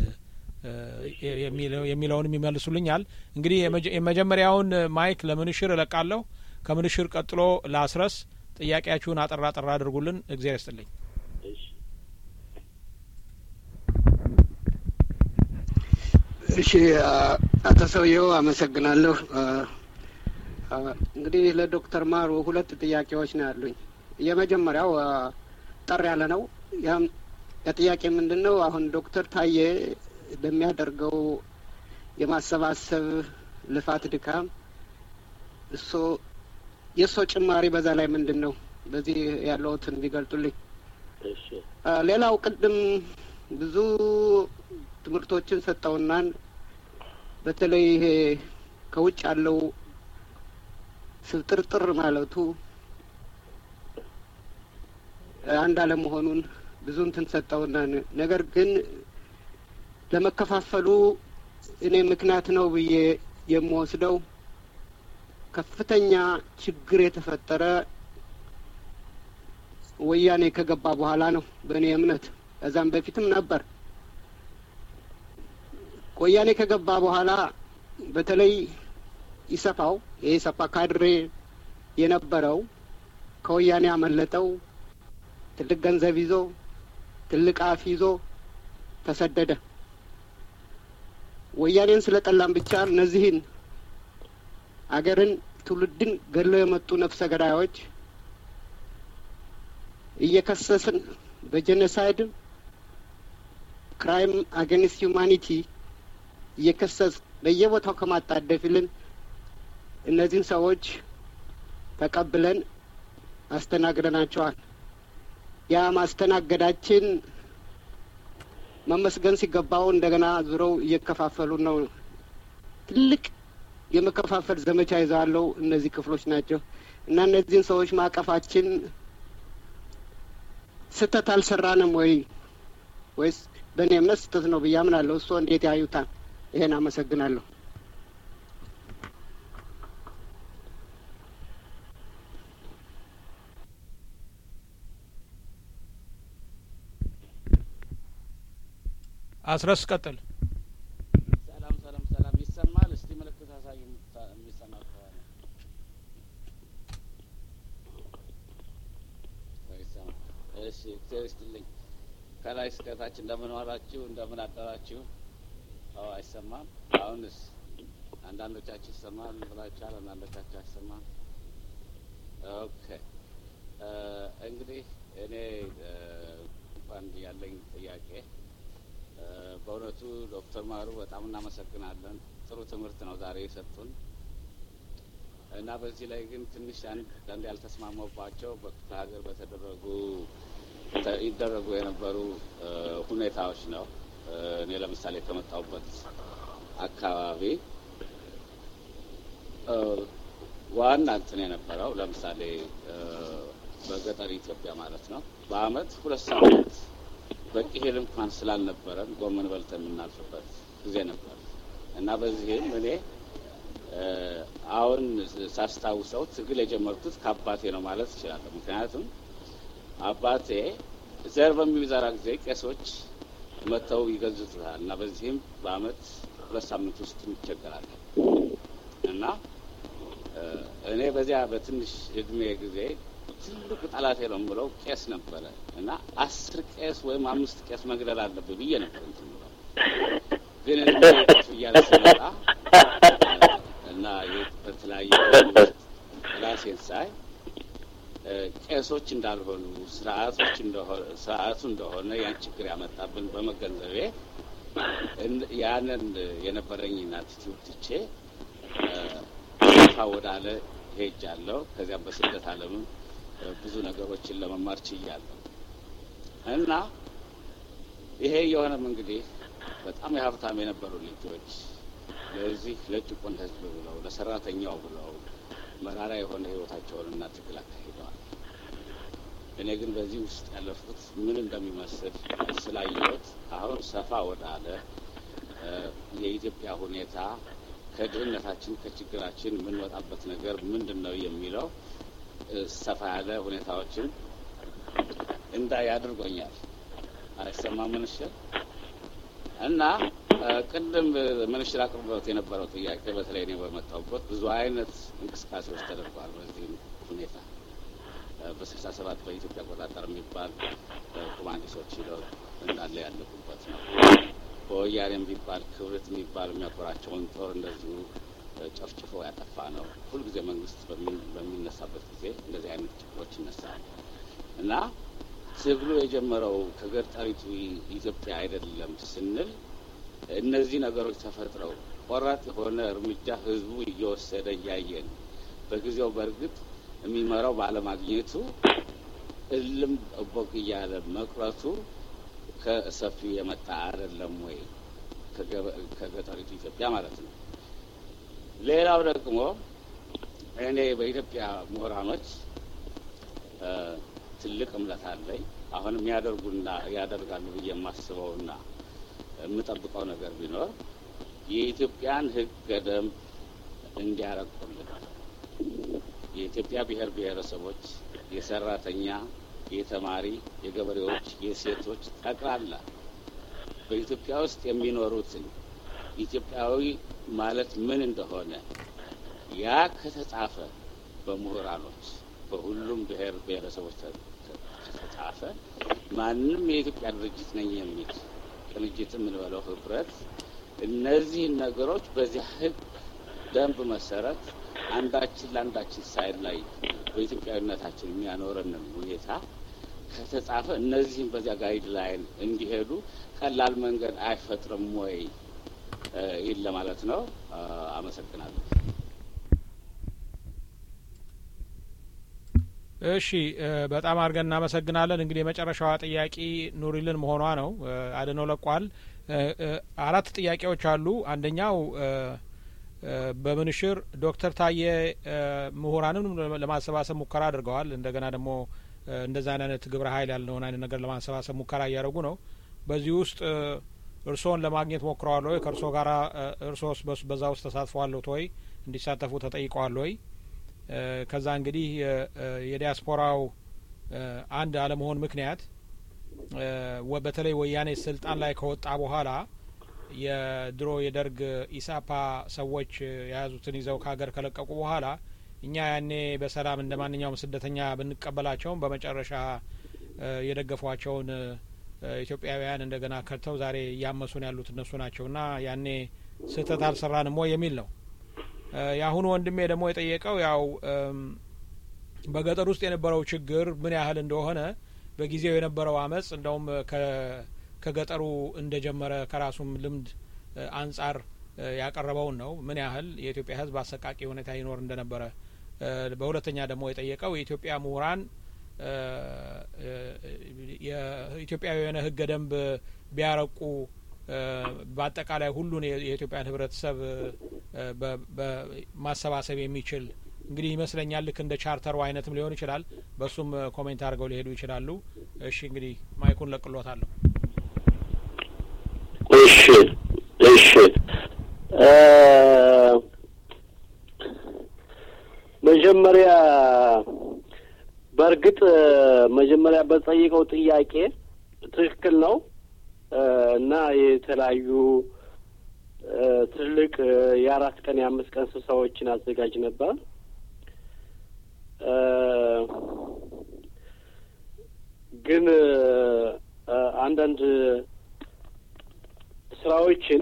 የሚለውን ይመልሱልኛል። እንግዲህ የመጀመሪያውን ማይክ ለምንሽር እለቃለሁ። ከምንሽር ቀጥሎ ላስረስ ጥያቄያችሁን አጠራ አጠራ አድርጉልን። እግዚአብሔር ይስጥልኝ። እሺ አቶ ሰውየው አመሰግናለሁ። እንግዲህ ለዶክተር ማሩ ሁለት ጥያቄዎች ነው ያሉኝ። የመጀመሪያው ጠር ያለ ነው። ያም ጥያቄ ምንድነው አሁን ዶክተር ታዬ በሚያደርገው የማሰባሰብ ልፋት ድካም እሱ የእሱ ጭማሪ በዛ ላይ ምንድነው በዚህ ያለውትን ቢገልጡልኝ። እሺ ሌላው ቅድም ብዙ ትምህርቶችን ሰጠውናን በተለይ ይሄ ከውጭ ያለው ስብጥርጥር ማለቱ አንድ አለመሆኑን ብዙ እንትን ሰጠውና ነገር ግን ለመከፋፈሉ እኔ ምክንያት ነው ብዬ የምወስደው ከፍተኛ ችግር የተፈጠረ ወያኔ ከገባ በኋላ ነው በእኔ እምነት። እዛም በፊትም ነበር። ወያኔ ከገባ በኋላ በተለይ ይሰፋው የኢሰፓ ካድሬ የነበረው ከወያኔ አመለጠው ትልቅ ገንዘብ ይዞ ትልቅ አፍ ይዞ ተሰደደ። ወያኔን ስለጠላም ብቻ እነዚህን አገርን ትውልድን ገለው የመጡ ነፍሰ ገዳዮች እየከሰስን በጄኖሳይድ ክራይም አገንስት ሂውማኒቲ እየከሰስ በየቦታው ከማጣደፍልን እነዚህን ሰዎች ተቀብለን አስተናግደናቸዋል። ያ ማስተናገዳችን መመስገን ሲገባው እንደገና ዙረው እየከፋፈሉ ነው። ትልቅ የመከፋፈል ዘመቻ ይዛለው እነዚህ ክፍሎች ናቸው እና እነዚህን ሰዎች ማቀፋችን ስተት አልሰራንም ወይ ወይስ በእኔ እምነት ስተት ነው ብዬ አምናለሁ። እሱ እንዴት ያዩታል? ይሄን አመሰግናለሁ። አስረስ ቀጥል። ሰላም ሰላም ሰላም ይሰማል? እስቲ ምልክት አሳይ የሚሰማ ከሆነ ይሰማ። እሺ እግዚአብሔር ይስጥልኝ። ከላይ እስከታች እንደምን ዋላችሁ እንደምን አደራችሁ? አዎ አይሰማም? አሁንስ አንዳንዶቻችሁ ይሰማል ብላችኋል፣ አንዳንዶቻችሁ አይሰማም። ኦኬ እንግዲህ እኔ እንኳን ያለኝ ጥያቄ በእውነቱ ዶክተር ማሩ በጣም እናመሰግናለን። ጥሩ ትምህርት ነው ዛሬ የሰጡን እና በዚህ ላይ ግን ትንሽ አንድ ያልተስማማባቸው በክፍለ ሀገር በተደረጉ ይደረጉ የነበሩ ሁኔታዎች ነው። እኔ ለምሳሌ ከመጣሁበት አካባቢ ዋና እንትን የነበረው ለምሳሌ በገጠር ኢትዮጵያ ማለት ነው በአመት ሁለት ሳምንት በቂ እህል እንኳን ስላልነበረን ጎመን በልተን የምናልፍበት ጊዜ ነበር እና በዚህም እኔ አሁን ሳስታውሰው ትግል የጀመርኩት ከአባቴ ነው ማለት እችላለሁ። ምክንያቱም አባቴ ዘር በሚዘራ ጊዜ ቄሶች መጥተው ይገዙታል እና በዚህም በአመት ሁለት ሳምንት ውስጥ እንቸገራለን እና እኔ በዚያ በትንሽ እድሜ ጊዜ ትልቅ ጠላቴ ነው የምለው ቄስ ነበረ እና አስር ቄስ ወይም አምስት ቄስ መግደል አለብኝ ብዬ ነበር እንትን የምለው ግን እንዴት እያለ ስመጣ እና በተለያየ ራሴን ሳይ ቄሶች እንዳልሆኑ ስርዓቶች እንደሆነ ስርዓቱ እንደሆነ ያን ችግር ያመጣብን በመገንዘቤ ያንን የነበረኝና አቲቲዩድ ትቼ ሰፋ ወዳለ ሄጃለሁ። ከዚያም በስደት ዓለምም ብዙ ነገሮችን ለመማር ችያለሁ እና ይሄ የሆነም እንግዲህ በጣም የሀብታም የነበሩ ልጆች ለዚህ ለጭቁን ህዝብ ብለው ለሰራተኛው ብለው መራራ የሆነ ህይወታቸውንና ትግል አካሂደዋል። እኔ ግን በዚህ ውስጥ ያለፉት ምን እንደሚመስል ስላየሁት አሁን ሰፋ ወዳለ የኢትዮጵያ ሁኔታ ከድህነታችን ከችግራችን የምንወጣበት ነገር ምንድን ነው የሚለው ሰፋ ያለ ሁኔታዎችን እንዳይ አድርጎኛል። አይሰማም ምንሽር እና ቅድም ምንሽር አቅርቦት የነበረው ጥያቄ በተለይ እኔ በመጣሁበት ብዙ አይነት እንቅስቃሴዎች ተደርገዋል። በዚህ ሁኔታ በስልሳ ሰባት በኢትዮጵያ አቆጣጠር የሚባል ኮማንዲሶች ሂደው እንዳለ ያለቁበት ነው። በወያኔም ቢባል ክብረት የሚባል የሚያኮራቸውን ጦር እንደዚሁ ጨፍጭፎ ያጠፋ ነው። ሁልጊዜ መንግስት በሚነሳበት ጊዜ እንደዚህ አይነት ችግሮች ይነሳሉ እና ትግሉ የጀመረው ከገጠሪቱ ኢትዮጵያ አይደለም ስንል እነዚህ ነገሮች ተፈጥረው ቆራጥ የሆነ እርምጃ ህዝቡ እየወሰደ እያየን በጊዜው በእርግጥ የሚመራው ባለማግኘቱ እልም እቦቅ እያለ መቅረቱ ከሰፊው የመጣ አይደለም ወይ ከገጠሪቱ ኢትዮጵያ ማለት ነው። ሌላው ደግሞ እኔ በኢትዮጵያ ምሁራኖች ትልቅ እምነት አለኝ። አሁንም ያደርጉና ያደርጋሉ ብዬ የማስበውና የምጠብቀው ነገር ቢኖር የኢትዮጵያን ህገ ደንብ እንዲያረቁልን የኢትዮጵያ ብሔር ብሔረሰቦች የሰራተኛ፣ የተማሪ፣ የገበሬዎች፣ የሴቶች ጠቅላላ በኢትዮጵያ ውስጥ የሚኖሩትን ኢትዮጵያዊ ማለት ምን እንደሆነ ያ ከተጻፈ በምሁራኖች በሁሉም ብሔር ብሔረሰቦች ከተጻፈ ማንም የኢትዮጵያ ድርጅት ነኝ የሚል ቅንጅትም እንበለው ህብረት እነዚህን ነገሮች በዚህ ህግ ደንብ መሰረት አንዳችን ለአንዳችን ሳይድ ላይ በኢትዮጵያዊነታችን የሚያኖረንን ሁኔታ ከተጻፈ እነዚህም በዚያ ጋይድ ላይን እንዲሄዱ ቀላል መንገድ አይፈጥርም ወይ ይል ለማለት ነው። አመሰግናለሁ። እሺ በጣም አድርገን እናመሰግናለን። እንግዲህ የመጨረሻዋ ጥያቄ ኑሪልን መሆኗ ነው። አድነው ለቋል። አራት ጥያቄዎች አሉ። አንደኛው በምንሽር ዶክተር ታዬ ምሁራንን ለማሰባሰብ ሙከራ አድርገዋል። እንደገና ደግሞ እንደዛ አይነት ግብረ ኃይል ያለውን አይነት ነገር ለማሰባሰብ ሙከራ እያደረጉ ነው። በዚህ ውስጥ እርስዎን ለማግኘት ሞክረዋል ወይ? ከእርስዎ ጋር እርስዎስ በዛ ውስጥ ተሳትፈዋል ወይ? እንዲሳተፉ ተጠይቀዋል ወይ? ከዛ እንግዲህ የዲያስፖራው አንድ አለመሆን ምክንያት በተለይ ወያኔ ስልጣን ላይ ከወጣ በኋላ የድሮ የደርግ ኢሳፓ ሰዎች የያዙትን ይዘው ከሀገር ከለቀቁ በኋላ እኛ ያኔ በሰላም እንደ ማንኛውም ስደተኛ ብንቀበላቸውም በመጨረሻ የደገፏቸውን ኢትዮጵያውያን እንደገና ከድተው ዛሬ እያመሱን ያሉት እነሱ ናቸውና ያኔ ስህተት አልሰራንም ወይ የሚል ነው። የአሁኑ ወንድሜ ደግሞ የጠየቀው ያው በገጠር ውስጥ የነበረው ችግር ምን ያህል እንደሆነ በጊዜው የነበረው አመጽ እንደውም ከገጠሩ እንደጀመረ ከራሱም ልምድ አንጻር ያቀረበውን ነው። ምን ያህል የኢትዮጵያ ሕዝብ አሰቃቂ ሁኔታ ይኖር እንደነበረ። በሁለተኛ ደግሞ የጠየቀው የኢትዮጵያ ምሁራን የኢትዮጵያውያን ሕገ ደንብ ቢያረቁ በአጠቃላይ ሁሉን የኢትዮጵያን ህብረተሰብ በማሰባሰብ የሚችል እንግዲህ ይመስለኛል ልክ እንደ ቻርተሩ አይነትም ሊሆን ይችላል። በሱም ኮሜንት አድርገው ሊሄዱ ይችላሉ። እሺ እንግዲህ ማይኩን ለቅሎታለሁ። እሺ እሺ መጀመሪያ በእርግጥ መጀመሪያ በጠየቀው ጥያቄ ትክክል ነው እና የተለያዩ ትልቅ የአራት ቀን የአምስት ቀን ስብሰባዎችን አዘጋጅ ነበር። ግን አንዳንድ ስራዎችን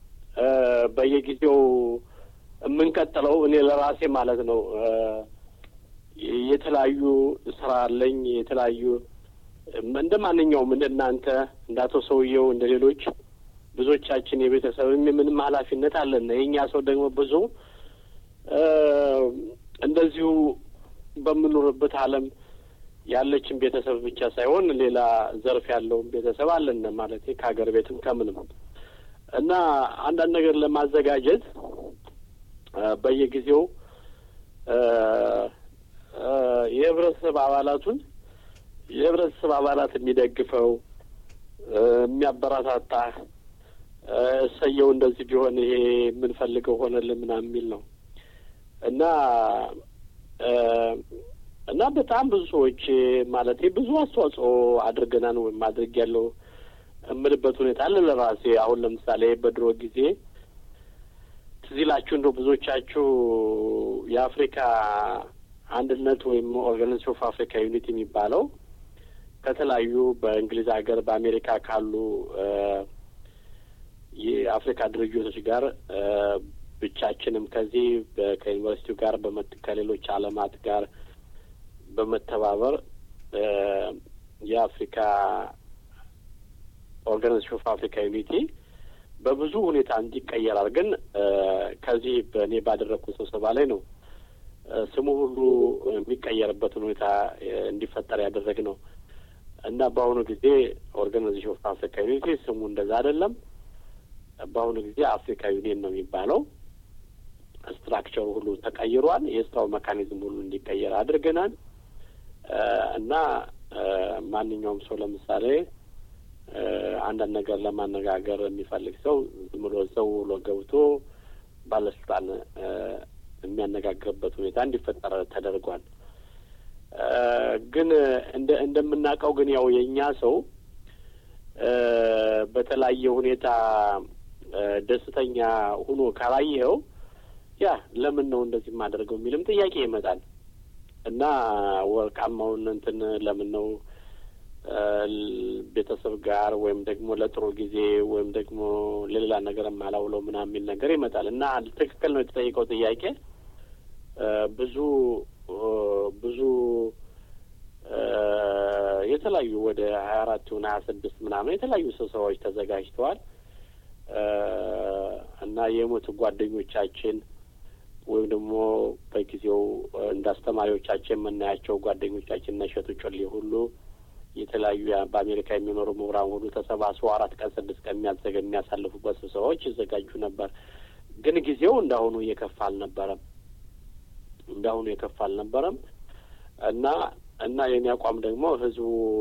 በየጊዜው የምንቀጥለው እኔ ለራሴ ማለት ነው የተለያዩ ስራ አለኝ። የተለያዩ እንደ ማንኛውም እንደ እናንተ እንደ አቶ ሰውየው እንደ ሌሎች ብዙዎቻችን የቤተሰብ ምንም ኃላፊነት አለን። የኛ ሰው ደግሞ ብዙ እንደዚሁ በምንኖርበት ዓለም ያለችን ቤተሰብ ብቻ ሳይሆን ሌላ ዘርፍ ያለው ቤተሰብ አለን ማለት ከሀገር ቤትም ከምንም እና አንዳንድ ነገር ለማዘጋጀት በየጊዜው የህብረተሰብ አባላቱን የህብረተሰብ አባላት የሚደግፈው የሚያበረታታ እሰየው እንደዚህ ቢሆን ይሄ የምንፈልገው ሆነልን ምናምን የሚል ነው እና እና በጣም ብዙ ሰዎች ማለት ብዙ አስተዋጽኦ አድርገናል ወይም ማድረግ ያለው እምልበት ሁኔታ አለ። ለራሴ አሁን ለምሳሌ በድሮ ጊዜ ትዝ ይላችሁ እንደው ብዙዎቻችሁ የአፍሪካ አንድነት ወይም ኦርጋናይዜሽን ኦፍ አፍሪካ ዩኒቲ የሚባለው ከተለያዩ በእንግሊዝ ሀገር በአሜሪካ ካሉ የአፍሪካ ድርጅቶች ጋር ብቻችንም ከዚህ ከዩኒቨርሲቲው ጋር ከሌሎች ዓለማት ጋር በመተባበር የአፍሪካ ኦርጋናይዜሽን ኦፍ አፍሪካ ዩኒቲ በብዙ ሁኔታ እንዲቀየር አድርገን ከዚህ በእኔ ባደረግኩት ስብሰባ ላይ ነው ስሙ ሁሉ የሚቀየርበትን ሁኔታ እንዲፈጠር ያደረግ ነው እና በአሁኑ ጊዜ ኦርጋናይዜሽን ኦፍ አፍሪካ ዩኒቲ ስሙ እንደዛ አይደለም። በአሁኑ ጊዜ አፍሪካ ዩኒየን ነው የሚባለው። ስትራክቸሩ ሁሉ ተቀይሯል። የስራው ሜካኒዝም ሁሉ እንዲቀየር አድርገናል እና ማንኛውም ሰው ለምሳሌ አንዳንድ ነገር ለማነጋገር የሚፈልግ ሰው ዝም ብሎ ሰው ብሎ ገብቶ ባለስልጣን የሚያነጋግርበት ሁኔታ እንዲፈጠር ተደርጓል። ግን እንደ እንደምናውቀው ግን ያው የእኛ ሰው በተለያየ ሁኔታ ደስተኛ ሆኖ ካላየኸው ያ ለምን ነው እንደዚህ የማደርገው የሚልም ጥያቄ ይመጣል እና ወርቃማውን እንትን ለምን ነው ቤተሰብ ጋር ወይም ደግሞ ለጥሩ ጊዜ ወይም ደግሞ ለሌላ ነገር ማላውለው ምናምን የሚል ነገር ይመጣል እና ትክክል ነው የተጠየቀው ጥያቄ። ብዙ ብዙ የተለያዩ ወደ ሀያ አራት እና ሀያ ስድስት ምናምን የተለያዩ ስብሰባዎች ተዘጋጅተዋል እና የሞቱ ጓደኞቻችን ወይም ደግሞ በጊዜው እንደ አስተማሪዎቻችን የምናያቸው ጓደኞቻችን ነሸቱ ጮሌ ሁሉ የተለያዩ በአሜሪካ የሚኖሩ ምሁራን ሁሉ ተሰባስበው አራት ቀን ስድስት ቀን የሚያዘገ የሚያሳልፉበት ስብሰባዎች ይዘጋጁ ነበር። ግን ጊዜው እንዳሁኑ እየከፋ አልነበረም እንዳሁኑ የከፋ አልነበረም እና እና የኔ አቋም ደግሞ ህዝቡ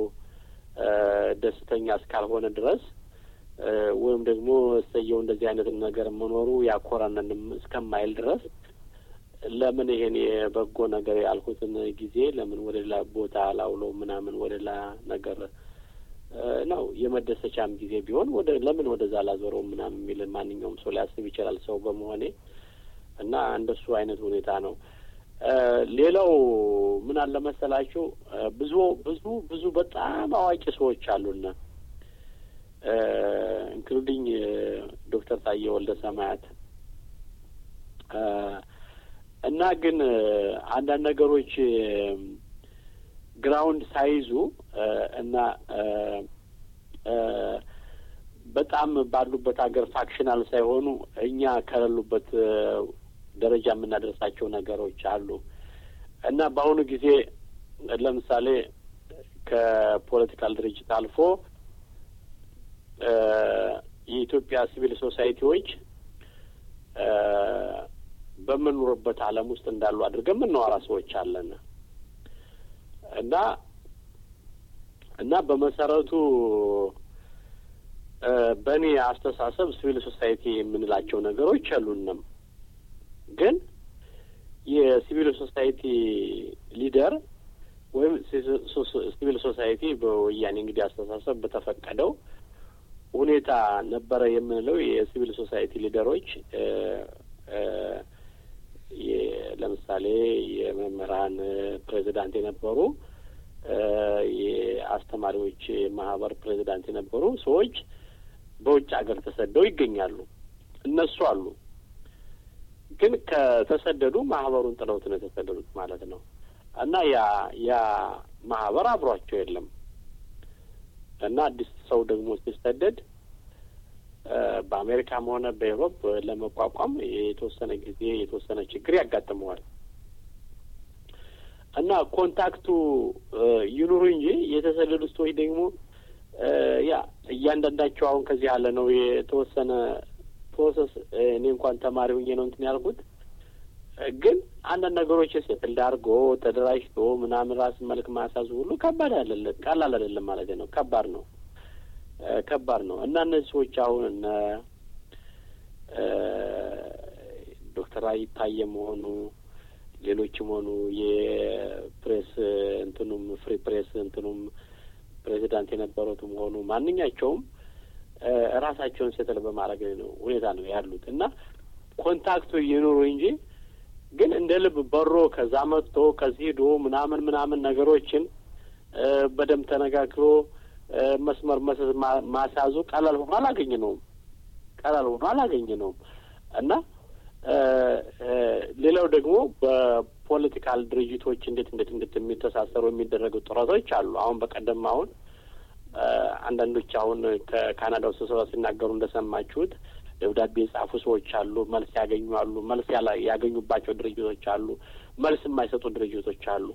ደስተኛ እስካልሆነ ድረስ ወይም ደግሞ እሰየው እንደዚህ አይነት ነገር መኖሩ ያኮራነንም እስከማይል ድረስ ለምን ይሄን የበጎ ነገር ያልኩትን ጊዜ ለምን ወደ ሌላ ቦታ ላውለው ምናምን ወደ ሌላ ነገር ነው የመደሰቻም ጊዜ ቢሆን ወደ ለምን ወደዛ ላዞረው ምናምን የሚል ማንኛውም ሰው ሊያስብ ይችላል ሰው በመሆኔ እና እንደሱ አይነት ሁኔታ ነው። ሌላው ምን አለ መሰላችሁ ብዙ ብዙ ብዙ በጣም አዋቂ ሰዎች አሉና ኢንክሉዲንግ ዶክተር ታዬ ወልደ ሰማያት እና ግን አንዳንድ ነገሮች ግራውንድ ሳይዙ እና በጣም ባሉበት ሀገር ፋክሽናል ሳይሆኑ እኛ ከሌሉበት ደረጃ የምናደርሳቸው ነገሮች አሉ እና በአሁኑ ጊዜ ለምሳሌ ከፖለቲካል ድርጅት አልፎ የኢትዮጵያ ሲቪል ሶሳይቲዎች በምንኖርበት ዓለም ውስጥ እንዳሉ አድርገን የምናወራ ሰዎች አለን እና እና በመሰረቱ በእኔ አስተሳሰብ ሲቪል ሶሳይቲ የምንላቸው ነገሮች አሉንም ግን የሲቪል ሶሳይቲ ሊደር ወይም ሲቪል ሶሳይቲ በወያኔ እንግዲህ አስተሳሰብ በተፈቀደው ሁኔታ ነበረ የምንለው የሲቪል ሶሳይቲ ሊደሮች ለምሳሌ የመምህራን ፕሬዚዳንት የነበሩ የአስተማሪዎች ማህበር ፕሬዚዳንት የነበሩ ሰዎች በውጭ ሀገር ተሰደው ይገኛሉ። እነሱ አሉ ግን ከተሰደዱ ማህበሩን ጥለውት ነው የተሰደዱት ማለት ነው እና ያ ያ ማህበር አብሯቸው የለም እና አዲስ ሰው ደግሞ ሲሰደድ በአሜሪካም ሆነ በዩሮፕ ለመቋቋም የተወሰነ ጊዜ የተወሰነ ችግር ያጋጥመዋል እና ኮንታክቱ ይኑሩ እንጂ የተሰደዱት ሰዎች ደግሞ ያ እያንዳንዳቸው አሁን ከዚህ ያለ ነው የተወሰነ ፕሮሰስ እኔ እንኳን ተማሪ ሆኜ ነው እንትን ያልኩት ግን አንዳንድ ነገሮች ሴትል አድርጎ ተደራጅቶ ምናምን ራስ መልክ ማሳዙ ሁሉ ከባድ አይደለም ቀላል አይደለም ማለት ነው ከባድ ነው ከባድ ነው እና እነዚህ ሰዎች አሁን እነ ዶክተር አይታየ መሆኑ ሌሎችም ሆኑ የፕሬስ እንትኑም ፍሪ ፕሬስ እንትኑም ፕሬዚዳንት የነበሩትም ሆኑ ማንኛቸውም ራሳቸውን ሴትል በማድረግ ነው ሁኔታ ነው ያሉት እና ኮንታክቱ ይኑሩ እንጂ ግን እንደ ልብ በሮ ከዛ መጥቶ ከዚህ ሄዶ ምናምን ምናምን ነገሮችን በደም ተነጋግሮ መስመር ማሳዙ ቀላል ሆኖ አላገኘነውም ቀላል ሆኖ አላገኘነውም እና ሌላው ደግሞ በፖለቲካል ድርጅቶች እንዴት እንዴት እንዴት የሚተሳሰሩ የሚደረጉ ጥረቶች አሉ። አሁን በቀደም አሁን አንዳንዶች አሁን ከካናዳው ስብሰባ ሲናገሩ እንደሰማችሁት ደብዳቤ የጻፉ ሰዎች አሉ፣ መልስ ያገኙ አሉ፣ መልስ ያገኙባቸው ድርጅቶች አሉ፣ መልስ የማይሰጡ ድርጅቶች አሉ።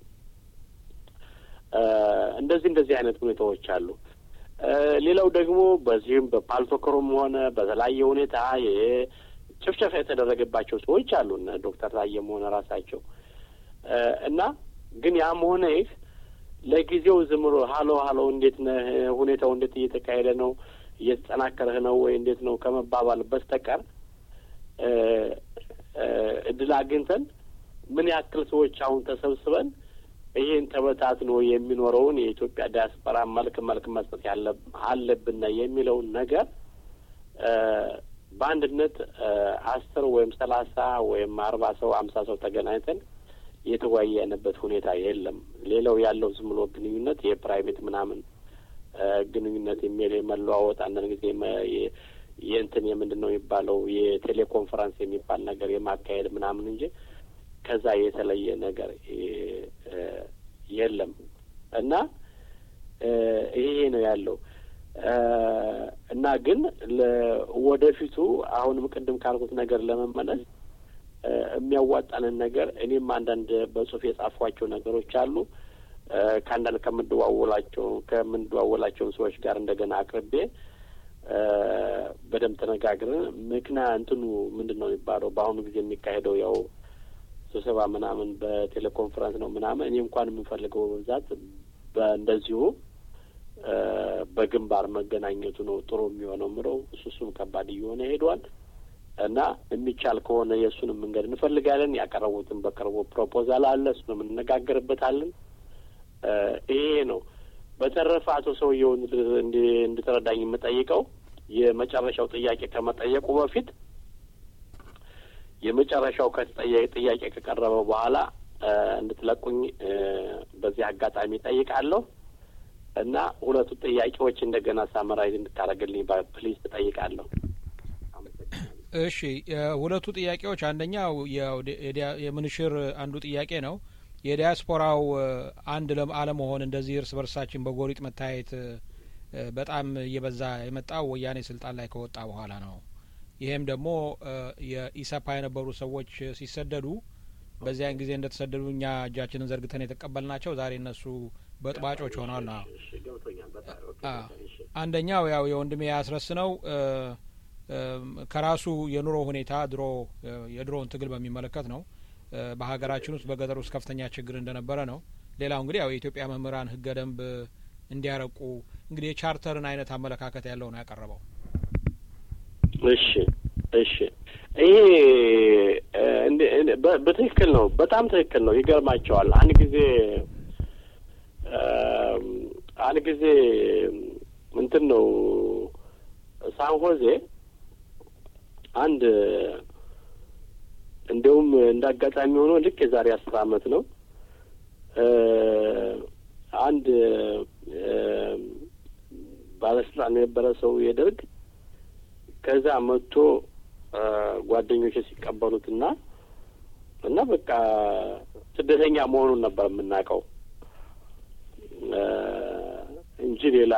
እንደዚህ እንደዚህ አይነት ሁኔታዎች አሉ። ሌላው ደግሞ በዚህም በፓልቶክሮም ሆነ በተለያየ ሁኔታ ጭፍጨፋ የተደረገባቸው ሰዎች አሉ እና ዶክተር ታየም ሆነ ራሳቸው እና ግን ያም ሆነ ይህ ለጊዜው ዝም ብሎ ሀሎ ሀሎ እንዴት ነህ ሁኔታው እንዴት እየተካሄደ ነው እየተጠናከረህ ነው ወይ እንዴት ነው ከመባባል በስተቀር እድል አግኝተን ምን ያክል ሰዎች አሁን ተሰብስበን ይሄን ተበታትኖ የሚኖረውን የኢትዮጵያ ዲያስፖራ መልክ መልክ መስጠት ያለ አለብን የሚለውን ነገር በአንድነት አስር ወይም ሰላሳ ወይም አርባ ሰው አምሳ ሰው ተገናኝተን የተወያየንበት ሁኔታ የለም። ሌላው ያለው ዝም ብሎ ግንኙነት የፕራይቬት ምናምን ግንኙነት የሚል የመለዋወጥ አንዳንድ ጊዜ የእንትን የምንድን ነው የሚባለው የቴሌኮንፈረንስ የሚባል ነገር የማካሄድ ምናምን እንጂ ከዛ የተለየ ነገር የለም እና ይሄ ነው ያለው እና ግን ወደፊቱ አሁንም ቅድም ካልኩት ነገር ለመመለስ የሚያዋጣንን ነገር እኔም አንዳንድ በጽሁፍ የጻፏቸው ነገሮች አሉ ከአንዳንድ ከምንደዋወላቸው ከምንደዋወላቸው ሰዎች ጋር እንደገና አቅርቤ በደንብ ተነጋግረን ምክንያት እንትኑ ምንድን ነው የሚባለው በአሁኑ ጊዜ የሚካሄደው ያው ስብሰባ ምናምን በቴሌኮንፈረንስ ነው ምናምን እኔ እንኳን የምንፈልገው በብዛት በእንደዚሁ በግንባር መገናኘቱ ነው ጥሩ የሚሆነው ምለው እሱ እሱም ከባድ እየሆነ ሄዷል እና የሚቻል ከሆነ የእሱንም መንገድ እንፈልጋለን ያቀረቡትን በቅርቡ ፕሮፖዛል አለ እሱንም እንነጋገርበታለን ይሄ ነው በተረፈ አቶ ሰውየው እንድትረዳኝ የምጠይቀው የመጨረሻው ጥያቄ ከመጠየቁ በፊት የመጨረሻው ከተጠየቀ ጥያቄ ከቀረበ በኋላ እንድትለቁኝ በዚህ አጋጣሚ ጠይቃለሁ እና ሁለቱ ጥያቄዎች እንደገና ሳመራይዝ እንድታረግልኝ ፕሊዝ ተጠይቃለሁ። እሺ ሁለቱ ጥያቄዎች አንደኛው የምንሽር አንዱ ጥያቄ ነው የዲያስፖራው አንድ አለመሆን እንደዚህ እርስ በርሳችን በጎሪጥ መታየት በጣም እየበዛ የመጣው ወያኔ ስልጣን ላይ ከወጣ በኋላ ነው። ይሄም ደግሞ የኢሰፓ የነበሩ ሰዎች ሲሰደዱ በዚያን ጊዜ እንደተሰደዱ እኛ እጃችንን ዘርግተን የተቀበልናቸው ዛሬ እነሱ በጥባጮች ሆነዋል ነው። አንደኛው ያው የወንድሜ ያስረስ ነው ከራሱ የኑሮ ሁኔታ ድሮ የድሮውን ትግል በሚመለከት ነው። በሀገራችን ውስጥ በገጠር ውስጥ ከፍተኛ ችግር እንደነበረ ነው። ሌላው እንግዲህ ያው የኢትዮጵያ መምህራን ህገ ደንብ እንዲያረቁ እንግዲህ የቻርተርን አይነት አመለካከት ያለው ነው ያቀረበው። እሺ እሺ ይሄ በትክክል ነው፣ በጣም ትክክል ነው። ይገርማቸዋል። አንድ ጊዜ አንድ ጊዜ እንትን ነው ሳንሆዜ አንድ እንደውም እንዳጋጣሚ ሆኖ ልክ የዛሬ አስር አመት ነው አንድ ባለስልጣን የነበረ ሰው የደርግ ከዛ መጥቶ ጓደኞቼ ሲቀበሉትና እና በቃ ስደተኛ መሆኑን ነበር የምናውቀው እንጂ ሌላ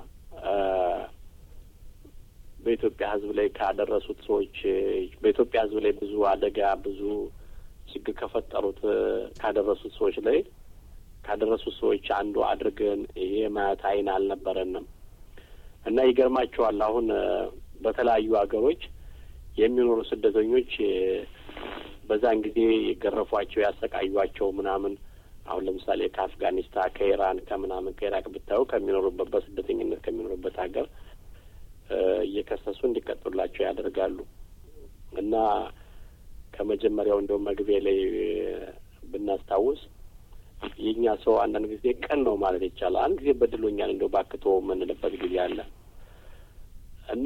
በኢትዮጵያ ሕዝብ ላይ ካደረሱት ሰዎች በኢትዮጵያ ሕዝብ ላይ ብዙ አደጋ ብዙ ችግር ከፈጠሩት ካደረሱት ሰዎች ላይ ካደረሱት ሰዎች አንዱ አድርገን ይሄ ማየት አይን አልነበረንም። እና ይገርማቸዋል አሁን በተለያዩ ሀገሮች የሚኖሩ ስደተኞች በዛን ጊዜ የገረፏቸው ያሰቃዩቸው ምናምን አሁን ለምሳሌ ከአፍጋኒስታን ከኢራን ከምናምን ከኢራቅ ብታዩ ከሚኖሩበት በስደተኝነት ከሚኖሩበት ሀገር እየከሰሱ እንዲቀጥሉላቸው ያደርጋሉ። እና ከመጀመሪያው እንደው መግቢያ ላይ ብናስታውስ የኛ ሰው አንዳንድ ጊዜ ቀን ነው ማለት ይቻላል። አንድ ጊዜ በድሎኛል እንደው ባክቶ የምንልበት ጊዜ አለ እና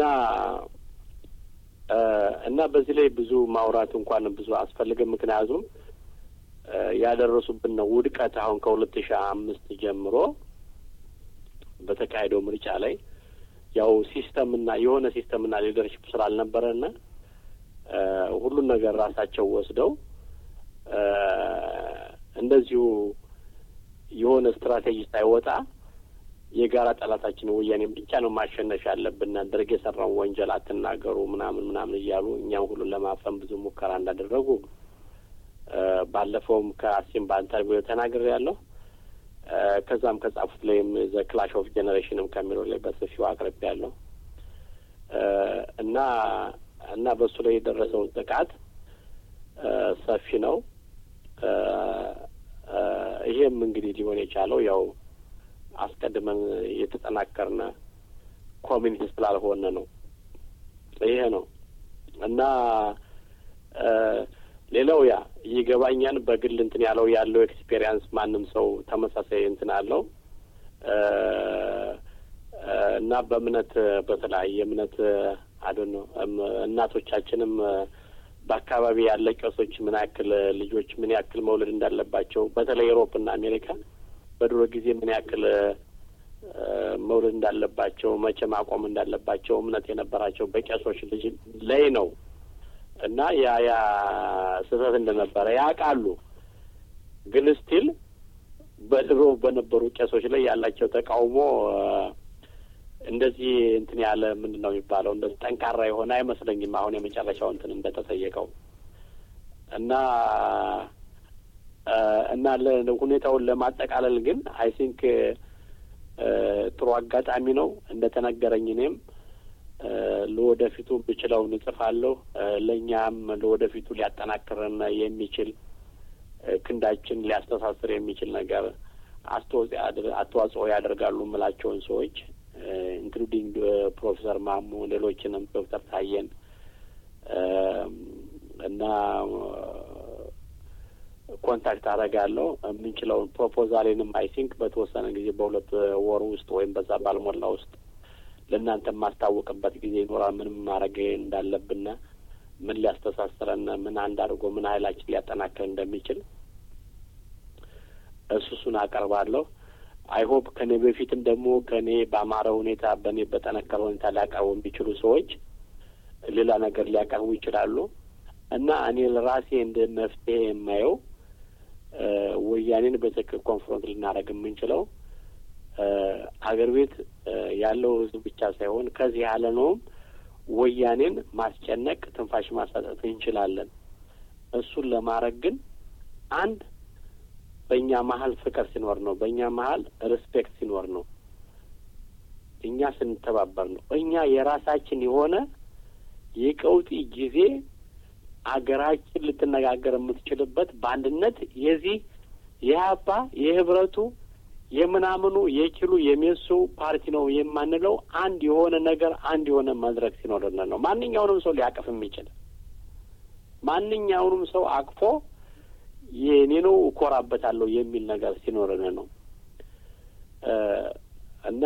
እና በዚህ ላይ ብዙ ማውራት እንኳን ብዙ አስፈልግም። ምክንያቱም ያደረሱብን ነው ውድቀት አሁን ከሁለት ሺህ አምስት ጀምሮ በተካሄደው ምርጫ ላይ ያው ሲስተምና የሆነ ሲስተምና ሊደርሺፕ ስላልነበረና ሁሉን ነገር ራሳቸው ወስደው እንደዚሁ የሆነ ስትራቴጂ ሳይወጣ የጋራ ጠላታችን ወያኔ ብቻ ነው ማሸነፍ ያለብን፣ ደርግ የሰራውን ወንጀል አትናገሩ ምናምን ምናምን እያሉ እኛም ሁሉ ለማፈን ብዙ ሙከራ እንዳደረጉ ባለፈውም ከአሲም በኢንተርቪው ተናግሬ ያለሁ። ከዛም ከጻፉት ላይም ዘ ክላሽ ኦፍ ጄኔሬሽንም ከሚለው ላይ በሰፊው አቅርቤ ያለሁ እና እና በሱ ላይ የደረሰው ጥቃት ሰፊ ነው። ይሄም እንግዲህ ሊሆን የቻለው ያው አስቀድመን የተጠናከርነ ኮሚኒቲ ስላልሆነ ነው። ይሄ ነው እና ሌላው ያ ይገባኛል በግል እንትን ያለው ያለው ኤክስፒሪየንስ ማንም ሰው ተመሳሳይ እንትን አለው እና በእምነት በተለያየ እምነት አዶኖ እናቶቻችንም በአካባቢ ያለ ቄሶች ምን ያክል ልጆች ምን ያክል መውለድ እንዳለባቸው በተለይ አውሮፓ እና አሜሪካ በድሮ ጊዜ ምን ያክል መውለድ እንዳለባቸው መቼ ማቆም እንዳለባቸው እምነት የነበራቸው በቄሶች ልጅ ላይ ነው እና ያ ያ ስህተት እንደነበረ ያውቃሉ። ግን ስቲል በድሮ በነበሩ ቄሶች ላይ ያላቸው ተቃውሞ እንደዚህ እንትን ያለ ምንድን ነው የሚባለው እንደዚህ ጠንካራ የሆነ አይመስለኝም። አሁን የመጨረሻው እንትን እንደተጠየቀው እና እና ለሁኔታውን ለማጠቃለል ግን አይ ቲንክ ጥሩ አጋጣሚ ነው እንደተነገረኝ። እኔም ለወደፊቱ ብችለውን እጽፋለሁ። ለእኛም ለወደፊቱ ሊያጠናክረን የሚችል ክንዳችን ሊያስተሳስር የሚችል ነገር አስተዋጽኦ ያደርጋሉ የምላቸውን ሰዎች ኢንክሉዲንግ ፕሮፌሰር ማሞ ሌሎችንም ዶክተር ታየን እና ኮንታክት አደርጋለሁ። የምንችለውን ፕሮፖዛሌንም አይ ቲንክ በተወሰነ ጊዜ በሁለት ወር ውስጥ ወይም በዛ ባልሞላ ውስጥ ለእናንተ የማስታወቅበት ጊዜ ይኖራል። ምንም ማድረግ እንዳለብን ምን ሊያስተሳስረን ምን አንድ አድርጎ ምን ኃይላችን ሊያጠናክር እንደሚችል እሱ እሱን አቀርባለሁ። አይ ሆፕ ከኔ በፊትም ደግሞ ከኔ በአማረ ሁኔታ በእኔ በጠነከረ ሁኔታ ሊያቀርቡ የሚችሉ ሰዎች ሌላ ነገር ሊያቀርቡ ይችላሉ እና እኔ ለራሴ እንደ መፍትሄ የማየው ወያኔን በትክክል ኮንፍሮንት ልናደርግ የምንችለው አገር ቤት ያለው ህዝብ ብቻ ሳይሆን ከዚህ ያለ ነውም ወያኔን ማስጨነቅ ትንፋሽ ማሳጠት እንችላለን። እሱን ለማድረግ ግን አንድ በእኛ መሀል ፍቅር ሲኖር ነው። በእኛ መሀል ሪስፔክት ሲኖር ነው። እኛ ስንተባበር ነው። እኛ የራሳችን የሆነ የቀውጢ ጊዜ አገራችን ልትነጋገር የምትችልበት በአንድነት የዚህ የአባ የህብረቱ የምናምኑ የኪሉ የሜሱ ፓርቲ ነው የማንለው አንድ የሆነ ነገር አንድ የሆነ መድረክ ሲኖርና ነው። ማንኛውንም ሰው ሊያቀፍ የሚችል ማንኛውንም ሰው አቅፎ የኔ ነው እኮራበታለሁ የሚል ነገር ሲኖርና ነው እና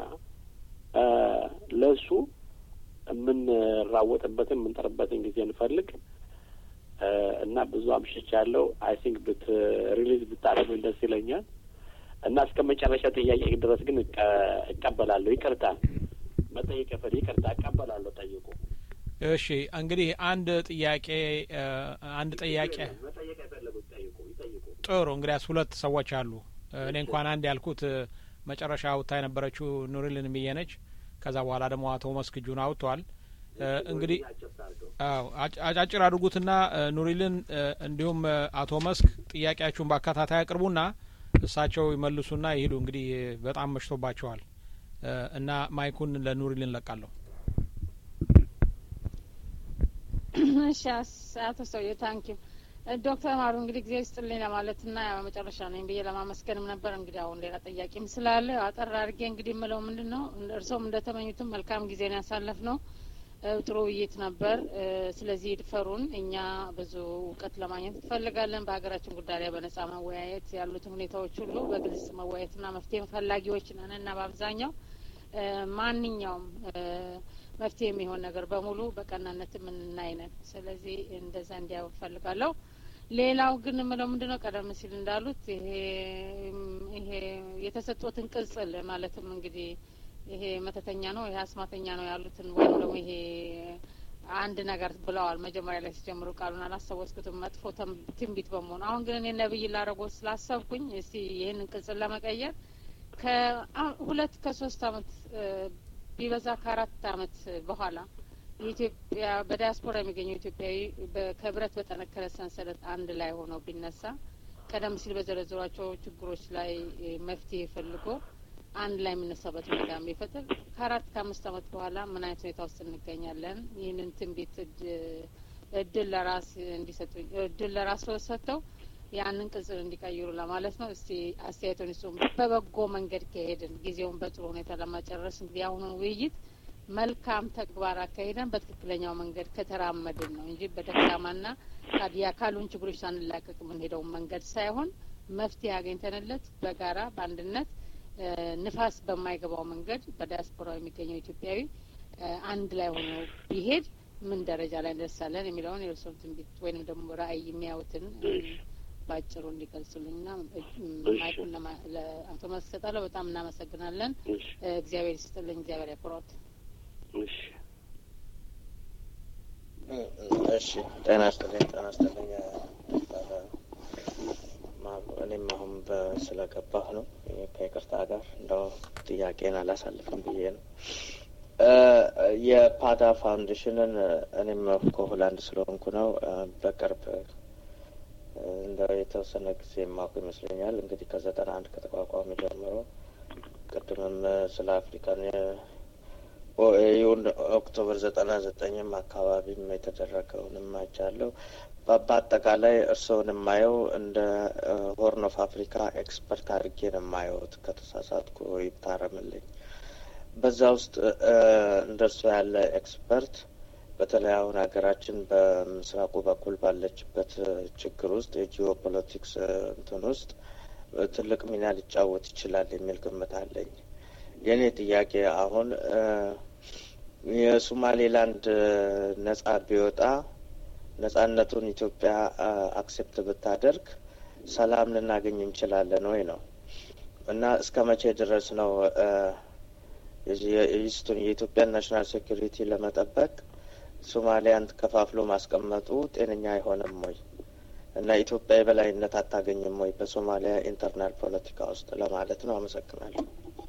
ለሱ የምንራወጥበትን የምንጠርበትን ጊዜ እንፈልግ እና ብዙ አምሽቻለሁ። አይ ቲንክ ብት ሪሊዝ ብታደርጉ ደስ ይለኛል እና እስከ መጨረሻ ጥያቄ ድረስ ግን እቀበላለሁ። ይቅርታ መጠየቅ ፈሪ ይቅርታ እቀበላለሁ። ጠይቁ። እሺ እንግዲህ አንድ ጥያቄ አንድ ጥያቄ መጠየቅ የፈለጉት ጠይቁ ይጠይቁ። ጥሩ እንግዲያስ ሁለት ሰዎች አሉ። እኔ እንኳን አንድ ያልኩት መጨረሻ አውጥታ የነበረችው ኑሪልን የሚየነች ከዛ በኋላ ደግሞ አቶ መስክጁን አውጥቷል። እንግዲህ አዎ አጫጭር አድርጉትና ኑሪልን እንዲሁም አቶ መስክ ጥያቄያችሁን በአካታታይ አቅርቡና እሳቸው ይመልሱና ይሄዱ። እንግዲህ በጣም መሽቶባቸዋል እና ማይኩን ለኑሪልን ለቃለሁ። እሺ አቶ ሰውዬ ታንኪዩ። ዶክተር ማሩ እንግዲህ ጊዜ ይስጥልኝ ለማለትና ያው መጨረሻ ነኝ ብዬ ለማመስገንም ነበር። እንግዲህ አሁን ሌላ ጥያቄም ስላለ አጠር አድርጌ እንግዲህ የምለው ምንድን ነው እርሶም እንደተመኙትም መልካም ጊዜ ነው ያሳለፍነው። ጥሩ ውይይት ነበር። ስለዚህ ይድፈሩን። እኛ ብዙ እውቀት ለማግኘት እንፈልጋለን። በሀገራችን ጉዳይ ላይ በነጻ መወያየት ያሉትን ሁኔታዎች ሁሉ በግልጽ መወያየትና መፍትሄ ፈላጊዎች ነን እና በአብዛኛው ማንኛውም መፍትሄ የሚሆን ነገር በሙሉ በቀናነት የምናይ ነን። ስለዚህ እንደዛ እንዲያው ፈልጋለሁ። ሌላው ግን ምለው ምንድነው ቀደም ሲል እንዳሉት ይሄ ይሄ የተሰጡትን ቅጽል ማለትም እንግዲህ ይሄ መተተኛ ነው ይሄ አስማተኛ ነው ያሉትን ወይም ደግሞ ይሄ አንድ ነገር ብለዋል መጀመሪያ ላይ ሲጀምሩ ቃሉን አላሰወስኩትም መጥፎ ትንቢት በመሆኑ አሁን ግን እኔ ነብይ ላረጎ ስላሰብኩኝ እስቲ ይሄንን ቅጽል ለመቀየር ከሁለት ከሶስት አመት ቢበዛ ከአራት አመት በኋላ የኢትዮጵያ በዲያስፖራ የሚገኘው ኢትዮጵያዊ ከህብረት በጠነከረ ሰንሰለት አንድ ላይ ሆኖ ቢነሳ ቀደም ሲል በዘረዘሯቸው ችግሮች ላይ መፍትሄ ፈልጎ አንድ ላይ የምንሰበት ሁኔታ የሚፈጥር ከአራት ከአምስት አመት በኋላ ምን አይነት ሁኔታ ውስጥ እንገኛለን? ይህንን ትንቢት እድል ለራስ እንዲሰጡ እድል ለራስ ሰጥተው ያንን ቅጽል እንዲቀይሩ ለማለት ነው። እስቲ አስተያየቱን ይስጡን። በበጎ መንገድ ከሄድን ጊዜውን በጥሩ ሁኔታ ለማጨረስ እንግዲህ አሁኑን ውይይት መልካም ተግባር አካሄደን በትክክለኛው መንገድ ከተራመድን ነው እንጂ በደካማና ታዲያ ካሉን ችግሮች ሳንላቀቅ የምንሄደው መንገድ ሳይሆን መፍትሄ አገኝተንለት በጋራ በአንድነት ንፋስ በማይገባው መንገድ በዲያስፖራ የሚገኘው ኢትዮጵያዊ አንድ ላይ ሆኖ ቢሄድ ምን ደረጃ ላይ እንደርሳለን የሚለውን የእርስዎን ትንቢት ወይንም ደግሞ ራዕይ የሚያዩትን ባጭሩ እንዲገልጹልኝና ማይኩን ለአቶ መስክ እሰጣለሁ። በጣም እናመሰግናለን። እግዚአብሔር ይስጥልኝ። እግዚአብሔር ያክብሮት። እሺ እሺ ጤና ይስጥልኝ። ጤና ይስጥልኝ። እኔም አሁን ስለገባሁ ነው ከይቅርታ ጋር እንደው ጥያቄን አላሳልፍም ብዬ ነው። የፓዳ ፋውንዴሽንን እኔም ከሆላንድ ስለሆንኩ ነው በቅርብ እንደው የተወሰነ ጊዜ የማውቅ ይመስለኛል። እንግዲህ ከዘጠና አንድ ከተቋቋመ ጀምሮ ቅድምም ስለ አፍሪካን ኦኤዩን ኦክቶበር ዘጠና ዘጠኝም አካባቢም የተደረገውንም አይቻለሁ። በአጠቃላይ እርስዎን የማየው እንደ ሆርን ኦፍ አፍሪካ ኤክስፐርት አድርጌ ነው የማየውት። ከተሳሳትኩ ይታረምልኝ። በዛ ውስጥ እንደ እርስዎ ያለ ኤክስፐርት በተለይ አሁን ሀገራችን በምስራቁ በኩል ባለችበት ችግር ውስጥ የጂኦ ፖለቲክስ እንትን ውስጥ ትልቅ ሚና ሊጫወት ይችላል የሚል ግምት አለኝ። የእኔ ጥያቄ አሁን የሶማሌላንድ ነጻ ቢወጣ ነጻነቱን ኢትዮጵያ አክሴፕት ብታደርግ ሰላም ልናገኝ እንችላለን ወይ ነው እና እስከ መቼ ድረስ ነው የኢስቱን የኢትዮጵያን ናሽናል ሴኩሪቲ ለመጠበቅ ሶማሊያን ከፋፍሎ ማስቀመጡ ጤነኛ አይሆንም ወይ እና ኢትዮጵያ የበላይነት አታገኝም ወይ በሶማሊያ ኢንተርናል ፖለቲካ ውስጥ ለማለት ነው። አመሰግናለሁ።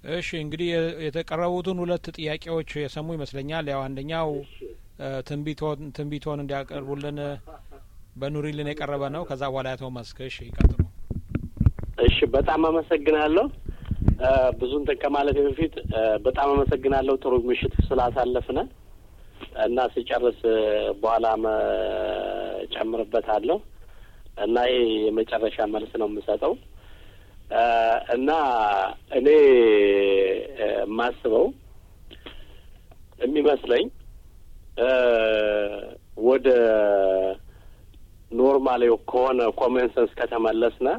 እሺ እንግዲህ የተቀረቡትን ሁለት ጥያቄዎች የሰሙ ይመስለኛል። ያው አንደኛው ትንቢቶን ትንቢቶን እንዲያቀርቡልን በኑሪልን የቀረበ ነው። ከዛ በኋላ ያተው መስክ እሺ ይቀጥሉ። እሺ በጣም አመሰግናለሁ። ብዙ እንትን ከማለት በፊት በጣም አመሰግናለሁ። ጥሩ ምሽት ስላሳለፍነ እና ሲጨርስ በኋላ ጨምርበታለሁ እና ይሄ የመጨረሻ መልስ ነው የምሰጠው። እና እኔ ማስበው የሚመስለኝ ወደ ኖርማል ከሆነ ኮመን ሰንስ ከተመለስነ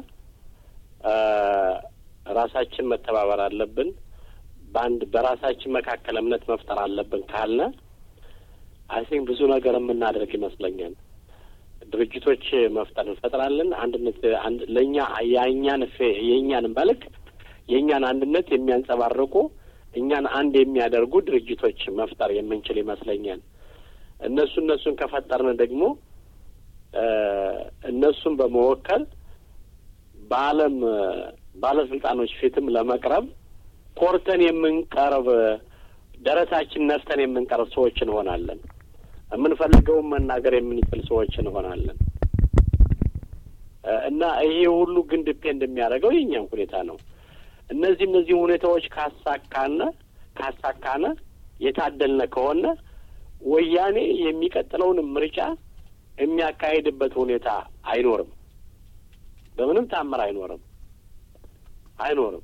ራሳችን መተባበር አለብን። በአንድ በራሳችን መካከል እምነት መፍጠር አለብን ካልነ አይ ቲንክ ብዙ ነገር የምናደርግ ይመስለኛል። ድርጅቶች መፍጠር እንፈጥራለን። አንድነት አንድ ለኛ ያኛን የኛን መልክ የኛን አንድነት የሚያንጸባርቁ እኛን አንድ የሚያደርጉ ድርጅቶች መፍጠር የምንችል ይመስለኛል። እነሱ እነሱን ከፈጠርን ደግሞ እነሱን በመወከል በዓለም ባለስልጣኖች ፊትም ለመቅረብ ኮርተን የምንቀርብ ደረታችን ነፍተን የምንቀርብ ሰዎች እንሆናለን። የምንፈልገውን መናገር የምንችል ሰዎች እንሆናለን። እና ይሄ ሁሉ ግን ዲፔንድ የሚያደርገው የኛን ሁኔታ ነው። እነዚህ እነዚህ ሁኔታዎች ካሳካነ ካሳካነ የታደልነ ከሆነ ወያኔ የሚቀጥለውን ምርጫ የሚያካሂድበት ሁኔታ አይኖርም። በምንም ታምር አይኖርም አይኖርም።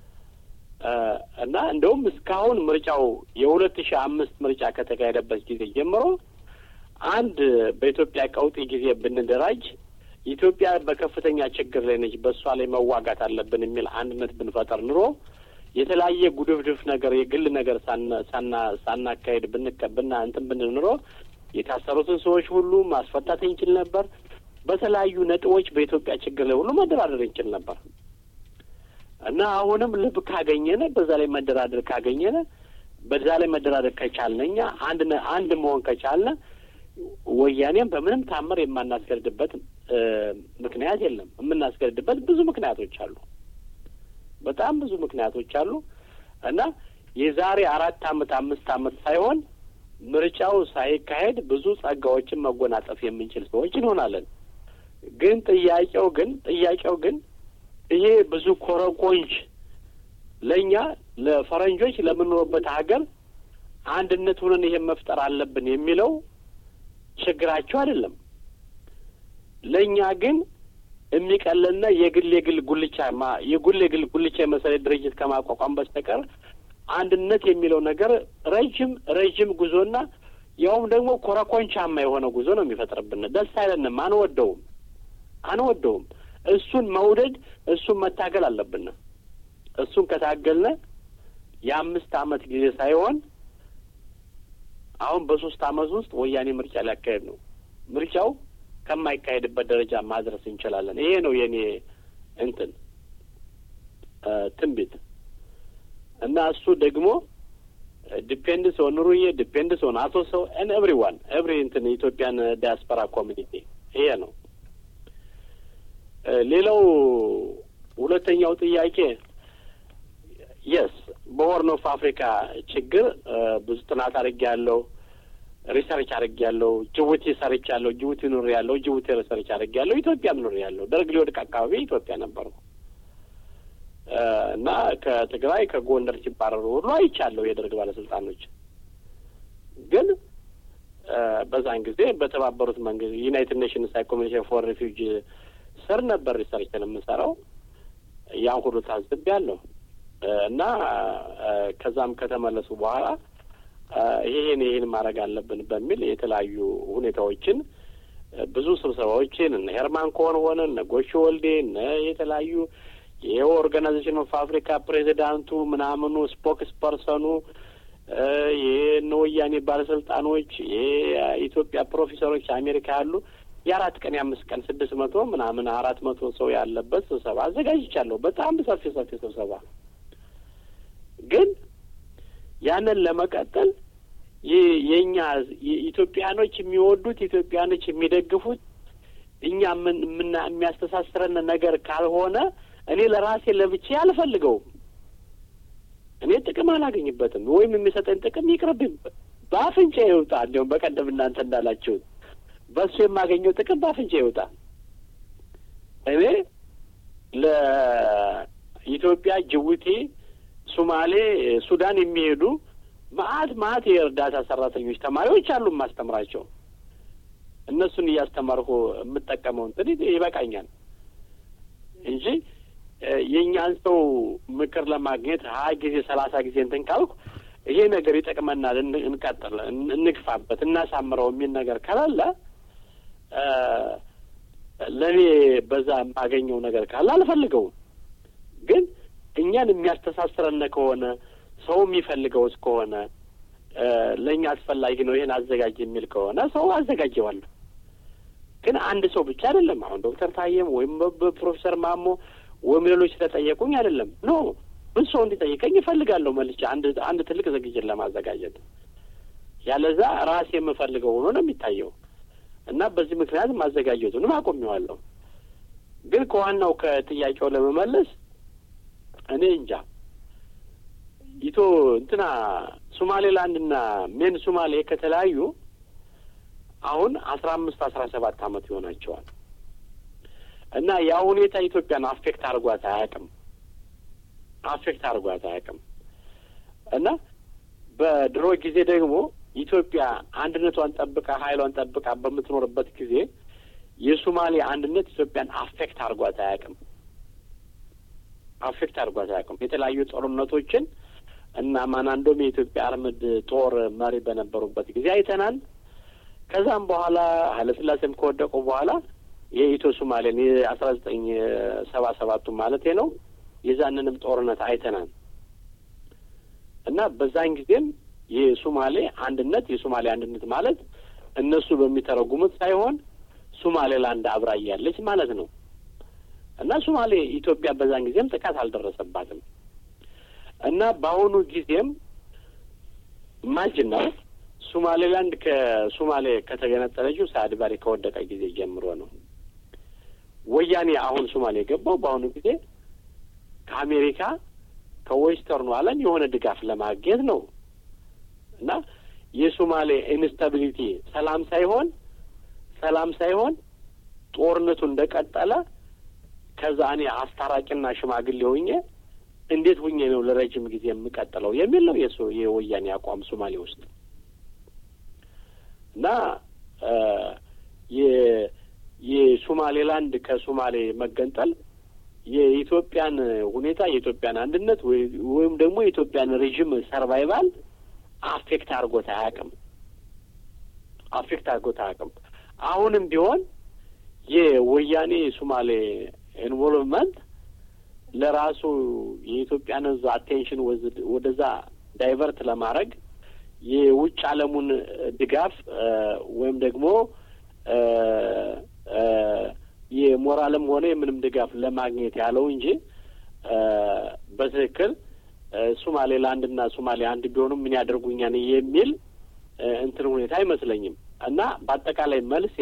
እና እንደውም እስካሁን ምርጫው የሁለት ሺህ አምስት ምርጫ ከተካሄደበት ጊዜ ጀምሮ አንድ በኢትዮጵያ ቀውጢ ጊዜ ብንደራጅ ኢትዮጵያ በከፍተኛ ችግር ላይ ነች፣ በእሷ ላይ መዋጋት አለብን የሚል አንድነት ብንፈጠር ኑሮ የተለያየ ጉድፍድፍ ነገር የግል ነገር ሳና ሳናካሄድ ብንቀብና እንትን ብንል ኑሮ የታሰሩትን ሰዎች ሁሉ ማስፈታት እንችል ነበር። በተለያዩ ነጥቦች በኢትዮጵያ ችግር ላይ ሁሉ መደራደር እንችል ነበር። እና አሁንም ልብ ካገኘነ በዛ ላይ መደራደር ካገኘነ በዛ ላይ መደራደር ከቻልን እኛ አንድ አንድ መሆን ከቻልን ወያኔን በምንም ታምር የማናስገድድበት ምክንያት የለም። የምናስገድድበት ብዙ ምክንያቶች አሉ፣ በጣም ብዙ ምክንያቶች አሉ። እና የዛሬ አራት አመት አምስት አመት ሳይሆን ምርጫው ሳይካሄድ ብዙ ጸጋዎችን መጎናጸፍ የምንችል ሰዎች እንሆናለን። ግን ጥያቄው ግን ጥያቄው ግን ይሄ ብዙ ኮረኮንጅ ለኛ ለፈረንጆች ለምንኖርበት ሀገር አንድነት ሆነን ይሄን መፍጠር አለብን የሚለው ችግራቸው አይደለም። ለኛ ግን የሚቀለና የግል የግል ጉልቻ ማ የግል የግል ጉልቻ መሰረት ድርጅት ከማቋቋም በስተቀር አንድነት የሚለው ነገር ረጅም ረጅም ጉዞና ያውም ደግሞ ኮረኮንቻማ የሆነ ጉዞ ነው የሚፈጥርብን። ደስ አይለንም፣ አንወደውም አንወደውም። እሱን መውደድ እሱን መታገል አለብን። እሱን ከታገልነ የአምስት አመት ጊዜ ሳይሆን አሁን በሶስት አመት ውስጥ ወያኔ ምርጫ ሊያካሄድ ነው። ምርጫው ከማይካሄድበት ደረጃ ማድረስ እንችላለን። ይሄ ነው የኔ እንትን ትንቢት። እና እሱ ደግሞ ዲፔንድስ ኦን ኑሩዬ ዲፔንድስ ኦን አቶ ሰው and everyone every እንትን ኢትዮጵያን ዲያስፖራ ኮሚኒቲ ይሄ ነው። ሌላው ሁለተኛው ጥያቄ የስ በሆርን ኦፍ አፍሪካ ችግር ብዙ ጥናት አድርጌያለሁ፣ ሪሰርች አድርጌያለሁ። ጅቡቲ ሰርቻለሁ፣ ጅቡቲ ኖሬያለሁ፣ ጅቡቲ ሪሰርች አድርጌያለሁ፣ ኢትዮጵያም ኖሬያለሁ። ደርግ ሊወድቅ አካባቢ ኢትዮጵያ ነበርኩ እና ከትግራይ ከጎንደር ሲባረሩ ሁሉ አይቻለሁ የደርግ ባለስልጣኖች። ግን በዛን ጊዜ በተባበሩት መንግስት ዩናይትድ ኔሽንስ ሃይ ኮሚሽን ፎር ሪፊውጂ ስር ነበር ሪሰርችን የምንሰራው። ያን ሁሉ ታዝቤያለሁ። እና ከዛም ከተመለሱ በኋላ ይሄን ይሄን ማድረግ አለብን በሚል የተለያዩ ሁኔታዎችን ብዙ ስብሰባዎችን እነ ሄርማን ኮን ሆነ እነ ጎሾ ወልዴ እነ የተለያዩ የኦርጋናይዜሽን ኦፍ አፍሪካ ፕሬዚዳንቱ ምናምኑ ስፖክስ ፐርሰኑ የነ ወያኔ ባለስልጣኖች የኢትዮጵያ ፕሮፌሰሮች አሜሪካ ያሉ የአራት ቀን የአምስት ቀን ስድስት መቶ ምናምን አራት መቶ ሰው ያለበት ስብሰባ አዘጋጅቻለሁ። በጣም ሰፊ ሰፊ ስብሰባ። ግን ያንን ለመቀጠል የኛ ኢትዮጵያኖች የሚወዱት ኢትዮጵያኖች የሚደግፉት እኛ ምን ምን የሚያስተሳስረን ነገር ካልሆነ እኔ ለራሴ ለብቻ አልፈልገውም እኔ ጥቅም አላገኝበትም ወይም የሚሰጠኝ ጥቅም ይቅርብኝ፣ በአፍንጫ ይውጣ። እንዲያውም በቀደም እናንተ እንዳላችሁት በሱ የማገኘው ጥቅም በአፍንጫ ይውጣ። እኔ ለኢትዮጵያ፣ ጅቡቲ፣ ሶማሌ፣ ሱዳን የሚሄዱ ማአት ማአት የእርዳታ ሰራተኞች ተማሪዎች አሉ የማስተምራቸው። እነሱን እያስተማርኩ የምጠቀመው እንትን ይበቃኛል እንጂ የእኛን ሰው ምክር ለማግኘት ሀያ ጊዜ ሰላሳ ጊዜ እንትን ካልኩ ይሄ ነገር ይጠቅመናል፣ እንቀጥል፣ እንግፋበት፣ እናሳምረው የሚል ነገር ከሌለ ለእኔ በዛ የማገኘው ነገር ካለ አልፈልገውም። ግን እኛን የሚያስተሳስረን ከሆነ ሰው የሚፈልገው እስከሆነ ለእኛ አስፈላጊ ነው ይሄን አዘጋጅ የሚል ከሆነ ሰው አዘጋጀዋለሁ። ግን አንድ ሰው ብቻ አይደለም። አሁን ዶክተር ታዬም ወይም ፕሮፌሰር ማሞ ወይም ሌሎች ስለጠየቁኝ አይደለም። ኖ ብዙ ሰው እንዲጠይቀኝ ይፈልጋለሁ መልጬ አንድ አንድ ትልቅ ዝግጅት ለማዘጋጀት። ያለዛ ራሴ የምፈልገው ሆኖ ነው የሚታየው እና በዚህ ምክንያት ማዘጋጀቱንም አቆሚዋለሁ። ግን ከዋናው ከጥያቄው ለመመለስ እኔ እንጃ ኢቶ እንትና ሶማሌላንድና ሜን ሶማሌ ከተለያዩ አሁን አስራ አምስት አስራ ሰባት አመት ይሆናቸዋል እና ያ ሁኔታ ኢትዮጵያን አፌክት አድርጓት አያውቅም አፌክት አድርጓት አያውቅም። እና በድሮ ጊዜ ደግሞ ኢትዮጵያ አንድነቷን ጠብቃ ኃይሏን ጠብቃ በምትኖርበት ጊዜ የሶማሌ አንድነት ኢትዮጵያን አፌክት አድርጓት አያውቅም አፌክት አድርጓት አያውቅም። የተለያዩ ጦርነቶችን እና ማናንዶም የኢትዮጵያ አርምድ ጦር መሪ በነበሩበት ጊዜ አይተናል። ከዛም በኋላ ኃይለሥላሴም ከወደቁ በኋላ የኢትዮ ሶማሌን የአስራ ዘጠኝ ሰባ ሰባቱ ማለት ነው የዛንንም ጦርነት አይተናል እና በዛን ጊዜም የሶማሌ አንድነት የሶማሌ አንድነት ማለት እነሱ በሚተረጉሙት ሳይሆን ሶማሌላንድ አብራ ያለች ማለት ነው እና ሶማሌ ኢትዮጵያ በዛን ጊዜም ጥቃት አልደረሰባትም እና በአሁኑ ጊዜም ማጅን ነው ሶማሌላንድ ከሶማሌ ከተገነጠለችው ሳዕድ ባሬ ከወደቀ ጊዜ ጀምሮ ነው። ወያኔ አሁን ሶማሌ የገባው በአሁኑ ጊዜ ከአሜሪካ ከዌስተርኑ ዓለም የሆነ ድጋፍ ለማግኘት ነው እና የሶማሌ ኢንስታቢሊቲ ሰላም ሳይሆን ሰላም ሳይሆን ጦርነቱ እንደቀጠለ ከዛ እኔ አስታራቂና ሽማግሌ ሆኜ እንዴት ሆኜ ነው ለረጅም ጊዜ የምቀጥለው የሚል ነው የሶ የወያኔ አቋም ሶማሌ ውስጥ እና የ የሶማሌላንድ ከሶማሌ መገንጠል የኢትዮጵያን ሁኔታ የኢትዮጵያን አንድነት ወይም ደግሞ የኢትዮጵያን ሬጅም ሰርቫይቫል አፌክት አድርጎት አያውቅም አፌክት አድርጎት አያውቅም። አሁንም ቢሆን የወያኔ ሶማሌ ኢንቮልቭመንት ለራሱ የኢትዮጵያን ሕዝብ አቴንሽን ወደዛ ዳይቨርት ለማድረግ የውጭ ዓለሙን ድጋፍ ወይም ደግሞ የሞራልም ሆነ የምንም ድጋፍ ለማግኘት ያለው እንጂ በትክክል ሶማሌላንድና ሶማሌ አንድ ቢሆኑ ምን ያደርጉኛል የሚል እንትን ሁኔታ አይመስለኝም። እና በአጠቃላይ መልሴ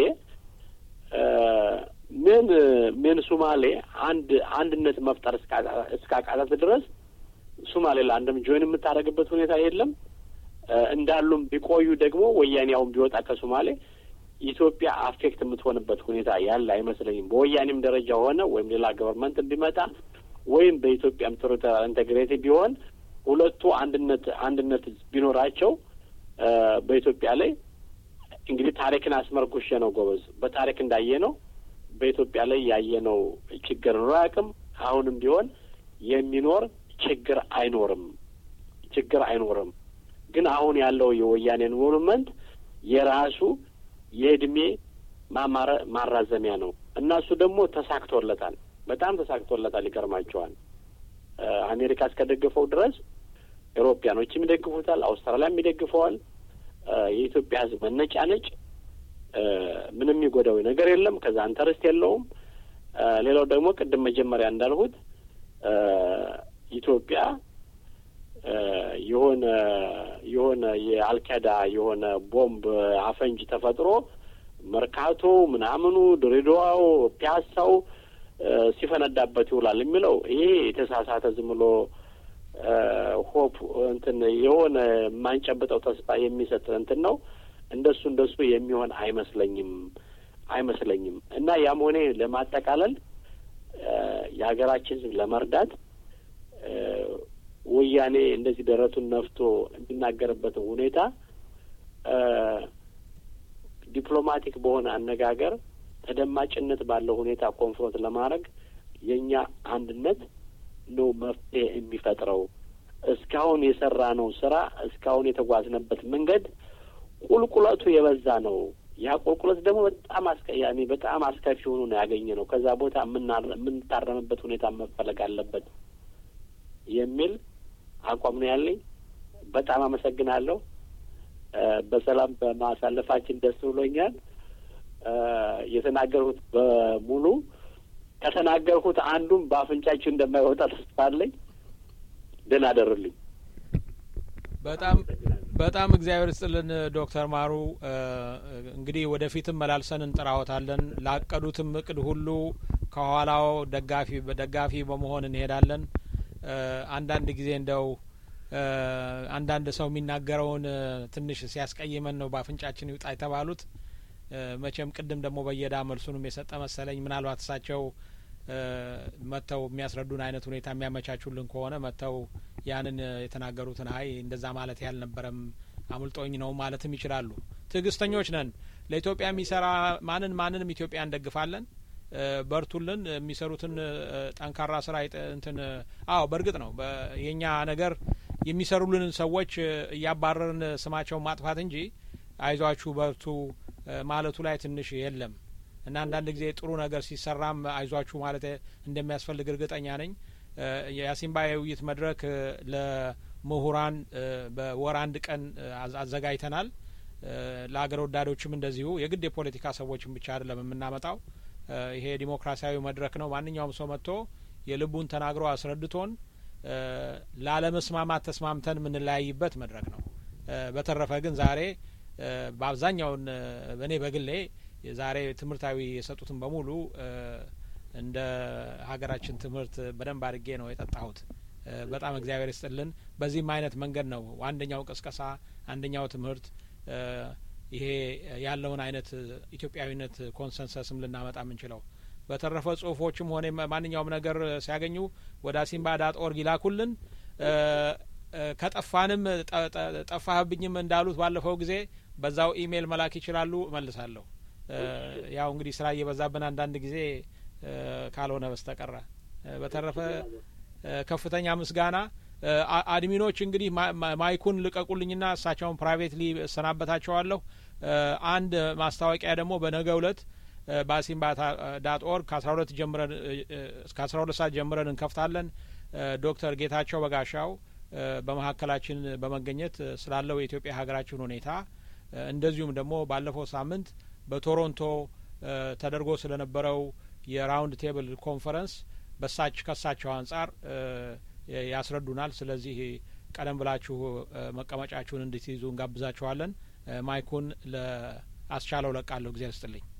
ምን ምን ሶማሌ አንድ አንድነት መፍጠር እስካቃታት ድረስ ሶማሌላንድም ጆይን የምታደርግበት ሁኔታ የለም። እንዳሉም ቢቆዩ ደግሞ ወያኔያውን ቢወጣ ከሶማሌ ኢትዮጵያ አፌክት የምትሆንበት ሁኔታ ያለ አይመስለኝም። በወያኔም ደረጃ ሆነ ወይም ሌላ ገቨርንመንት ቢመጣ ወይም በኢትዮጵያም ቴሪቶሪያል ኢንቴግሪቲ ቢሆን ሁለቱ አንድነት አንድነት ቢኖራቸው በኢትዮጵያ ላይ እንግዲህ ታሪክን አስመርኩሽ ነው ጎበዝ። በታሪክ እንዳየ ነው በኢትዮጵያ ላይ ያየነው ችግር ነው አያውቅም። አሁንም ቢሆን የሚኖር ችግር አይኖርም ችግር አይኖርም። ግን አሁን ያለው የወያኔን ሞኑመንት የራሱ የእድሜ ማማረ ማራዘሚያ ነው እና እሱ ደግሞ ተሳክቶለታል፣ በጣም ተሳክቶለታል። ይገርማቸዋል። አሜሪካ እስከደገፈው ድረስ ኤሮፓያኖችም ይደግፉታል፣ አውስትራሊያም ይደግፈዋል። የኢትዮጵያ ሕዝብ መነጫነጭ ምንም የሚጎዳው ነገር የለም። ከዛ ኢንተረስት የለውም። ሌላው ደግሞ ቅድም መጀመሪያ እንዳልሁት ኢትዮጵያ የሆነ የሆነ የአልካዳ የሆነ ቦምብ አፈንጅ ተፈጥሮ መርካቶ ምናምኑ ድሬዳዋው ፒያሳው ሲፈነዳበት ይውላል የሚለው ይሄ የተሳሳተ ዝም ብሎ ሆፕ እንትን የሆነ የማንጨብጠው ተስፋ የሚሰጥ እንትን ነው። እንደሱ እንደሱ የሚሆን አይመስለኝም አይመስለኝም እና ያም ሆነ ለማጠቃለል የሀገራችን ሕዝብ ለመርዳት ወያኔ እንደዚህ ደረቱን ነፍቶ የሚናገርበትን ሁኔታ ዲፕሎማቲክ በሆነ አነጋገር ተደማጭነት ባለው ሁኔታ ኮንፍሮንት ለማድረግ የኛ አንድነት ነው መፍትሄ የሚፈጥረው። እስካሁን የሰራነው ስራ እስካሁን የተጓዝነበት መንገድ ቁልቁለቱ የበዛ ነው። ያ ቁልቁለት ደግሞ በጣም አስቀያሚ በጣም አስከፊ ሆኖ ነው ያገኘ ነው። ከዛ ቦታ የምንታረምበት ሁኔታ መፈለግ አለበት የሚል አቋም ነው ያለኝ። በጣም አመሰግናለሁ። በሰላም በማሳለፋችን ደስ ብሎኛል። የተናገርኩት በሙሉ ከተናገርኩት አንዱም በአፍንጫችሁ እንደማይወጣ ተስፋ አለኝ። ደህና አደሩልኝ። በጣም በጣም እግዚአብሔር ይስጥልን ዶክተር ማሩ። እንግዲህ ወደፊትም መላልሰን እንጥራዎታለን። ላቀዱትም እቅድ ሁሉ ከኋላው ደጋፊ በደጋፊ በመሆን እንሄዳለን። አንዳንድ ጊዜ እንደው አንዳንድ ሰው የሚናገረውን ትንሽ ሲያስቀይመን ነው በአፍንጫችን ይውጣ የተባሉት። መቼም ቅድም ደግሞ በየዳ መልሱንም የሰጠ መሰለኝ። ምናልባት እሳቸው መጥተው የሚያስረዱን አይነት ሁኔታ የሚያመቻቹልን ከሆነ መጥተው ያንን የተናገሩትን አይ እንደዛ ማለት ያልነበረም አምልጦኝ ነው ማለትም ይችላሉ። ትዕግስተኞች ነን። ለኢትዮጵያ የሚሰራ ማንን ማንንም ኢትዮጵያ እንደግፋለን። በርቱልን። የሚሰሩትን ጠንካራ ስራ እንትን አዎ በእርግጥ ነው የኛ ነገር የሚሰሩልን ሰዎች እያባረርን ስማቸውን ማጥፋት እንጂ አይዟችሁ በርቱ ማለቱ ላይ ትንሽ የለም እና አንዳንድ ጊዜ ጥሩ ነገር ሲሰራም አይዟችሁ ማለት እንደሚያስፈልግ እርግጠኛ ነኝ። የአሲምባ የውይይት መድረክ ለምሁራን በወር አንድ ቀን አዘጋጅተናል። ለሀገር ወዳዶችም እንደዚሁ የግድ የፖለቲካ ሰዎችም ብቻ አይደለም የምናመጣው። ይሄ ዲሞክራሲያዊ መድረክ ነው። ማንኛውም ሰው መጥቶ የልቡን ተናግሮ አስረድቶን ላለመስማማት ተስማምተን የምንለያይበት መድረክ ነው። በተረፈ ግን ዛሬ በአብዛኛውን እኔ በግሌ ዛሬ ትምህርታዊ የሰጡትን በሙሉ እንደ ሀገራችን ትምህርት በደንብ አድርጌ ነው የጠጣሁት። በጣም እግዚአብሔር ይስጥልን። በዚህም አይነት መንገድ ነው አንደኛው ቅስቀሳ፣ አንደኛው ትምህርት ይሄ ያለውን አይነት ኢትዮጵያዊነት ኮንሰንሰስም ልናመጣ የምንችለው። በተረፈ ጽሁፎችም ሆነ ማንኛውም ነገር ሲያገኙ ወደ አሲምባ ዳት ኦርግ ይላኩልን። ከጠፋንም ጠፋህብኝም እንዳሉት ባለፈው ጊዜ በዛው ኢሜይል መላክ ይችላሉ፣ እመልሳለሁ። ያው እንግዲህ ስራ እየበዛብን አንዳንድ ጊዜ ካልሆነ በስተቀረ በተረፈ ከፍተኛ ምስጋና። አድሚኖች እንግዲህ ማይኩን ልቀቁልኝና እሳቸውን ፕራይቬትሊ እሰናበታቸዋለሁ። አንድ ማስታወቂያ ደግሞ በነገው ዕለት በአሲምባ ዳት ኦርግ ከአስራ ሁለት ጀምረን እስከ አስራ ሁለት ሰዓት ጀምረን እንከፍታለን። ዶክተር ጌታቸው በጋሻው በመሀከላችን በመገኘት ስላለው የኢትዮጵያ ሀገራችን ሁኔታ እንደዚሁም ደግሞ ባለፈው ሳምንት በቶሮንቶ ተደርጎ ስለነበረው የራውንድ ቴብል ኮንፈረንስ በሳች ከሳቸው አንጻር ያስረዱናል። ስለዚህ ቀደም ብላችሁ መቀመጫችሁን እንድትይዙ እንጋብዛችኋለን። ማይኩን ለአስቻለው ለቃለሁ። እግዚአብሔር ይስጥልኝ።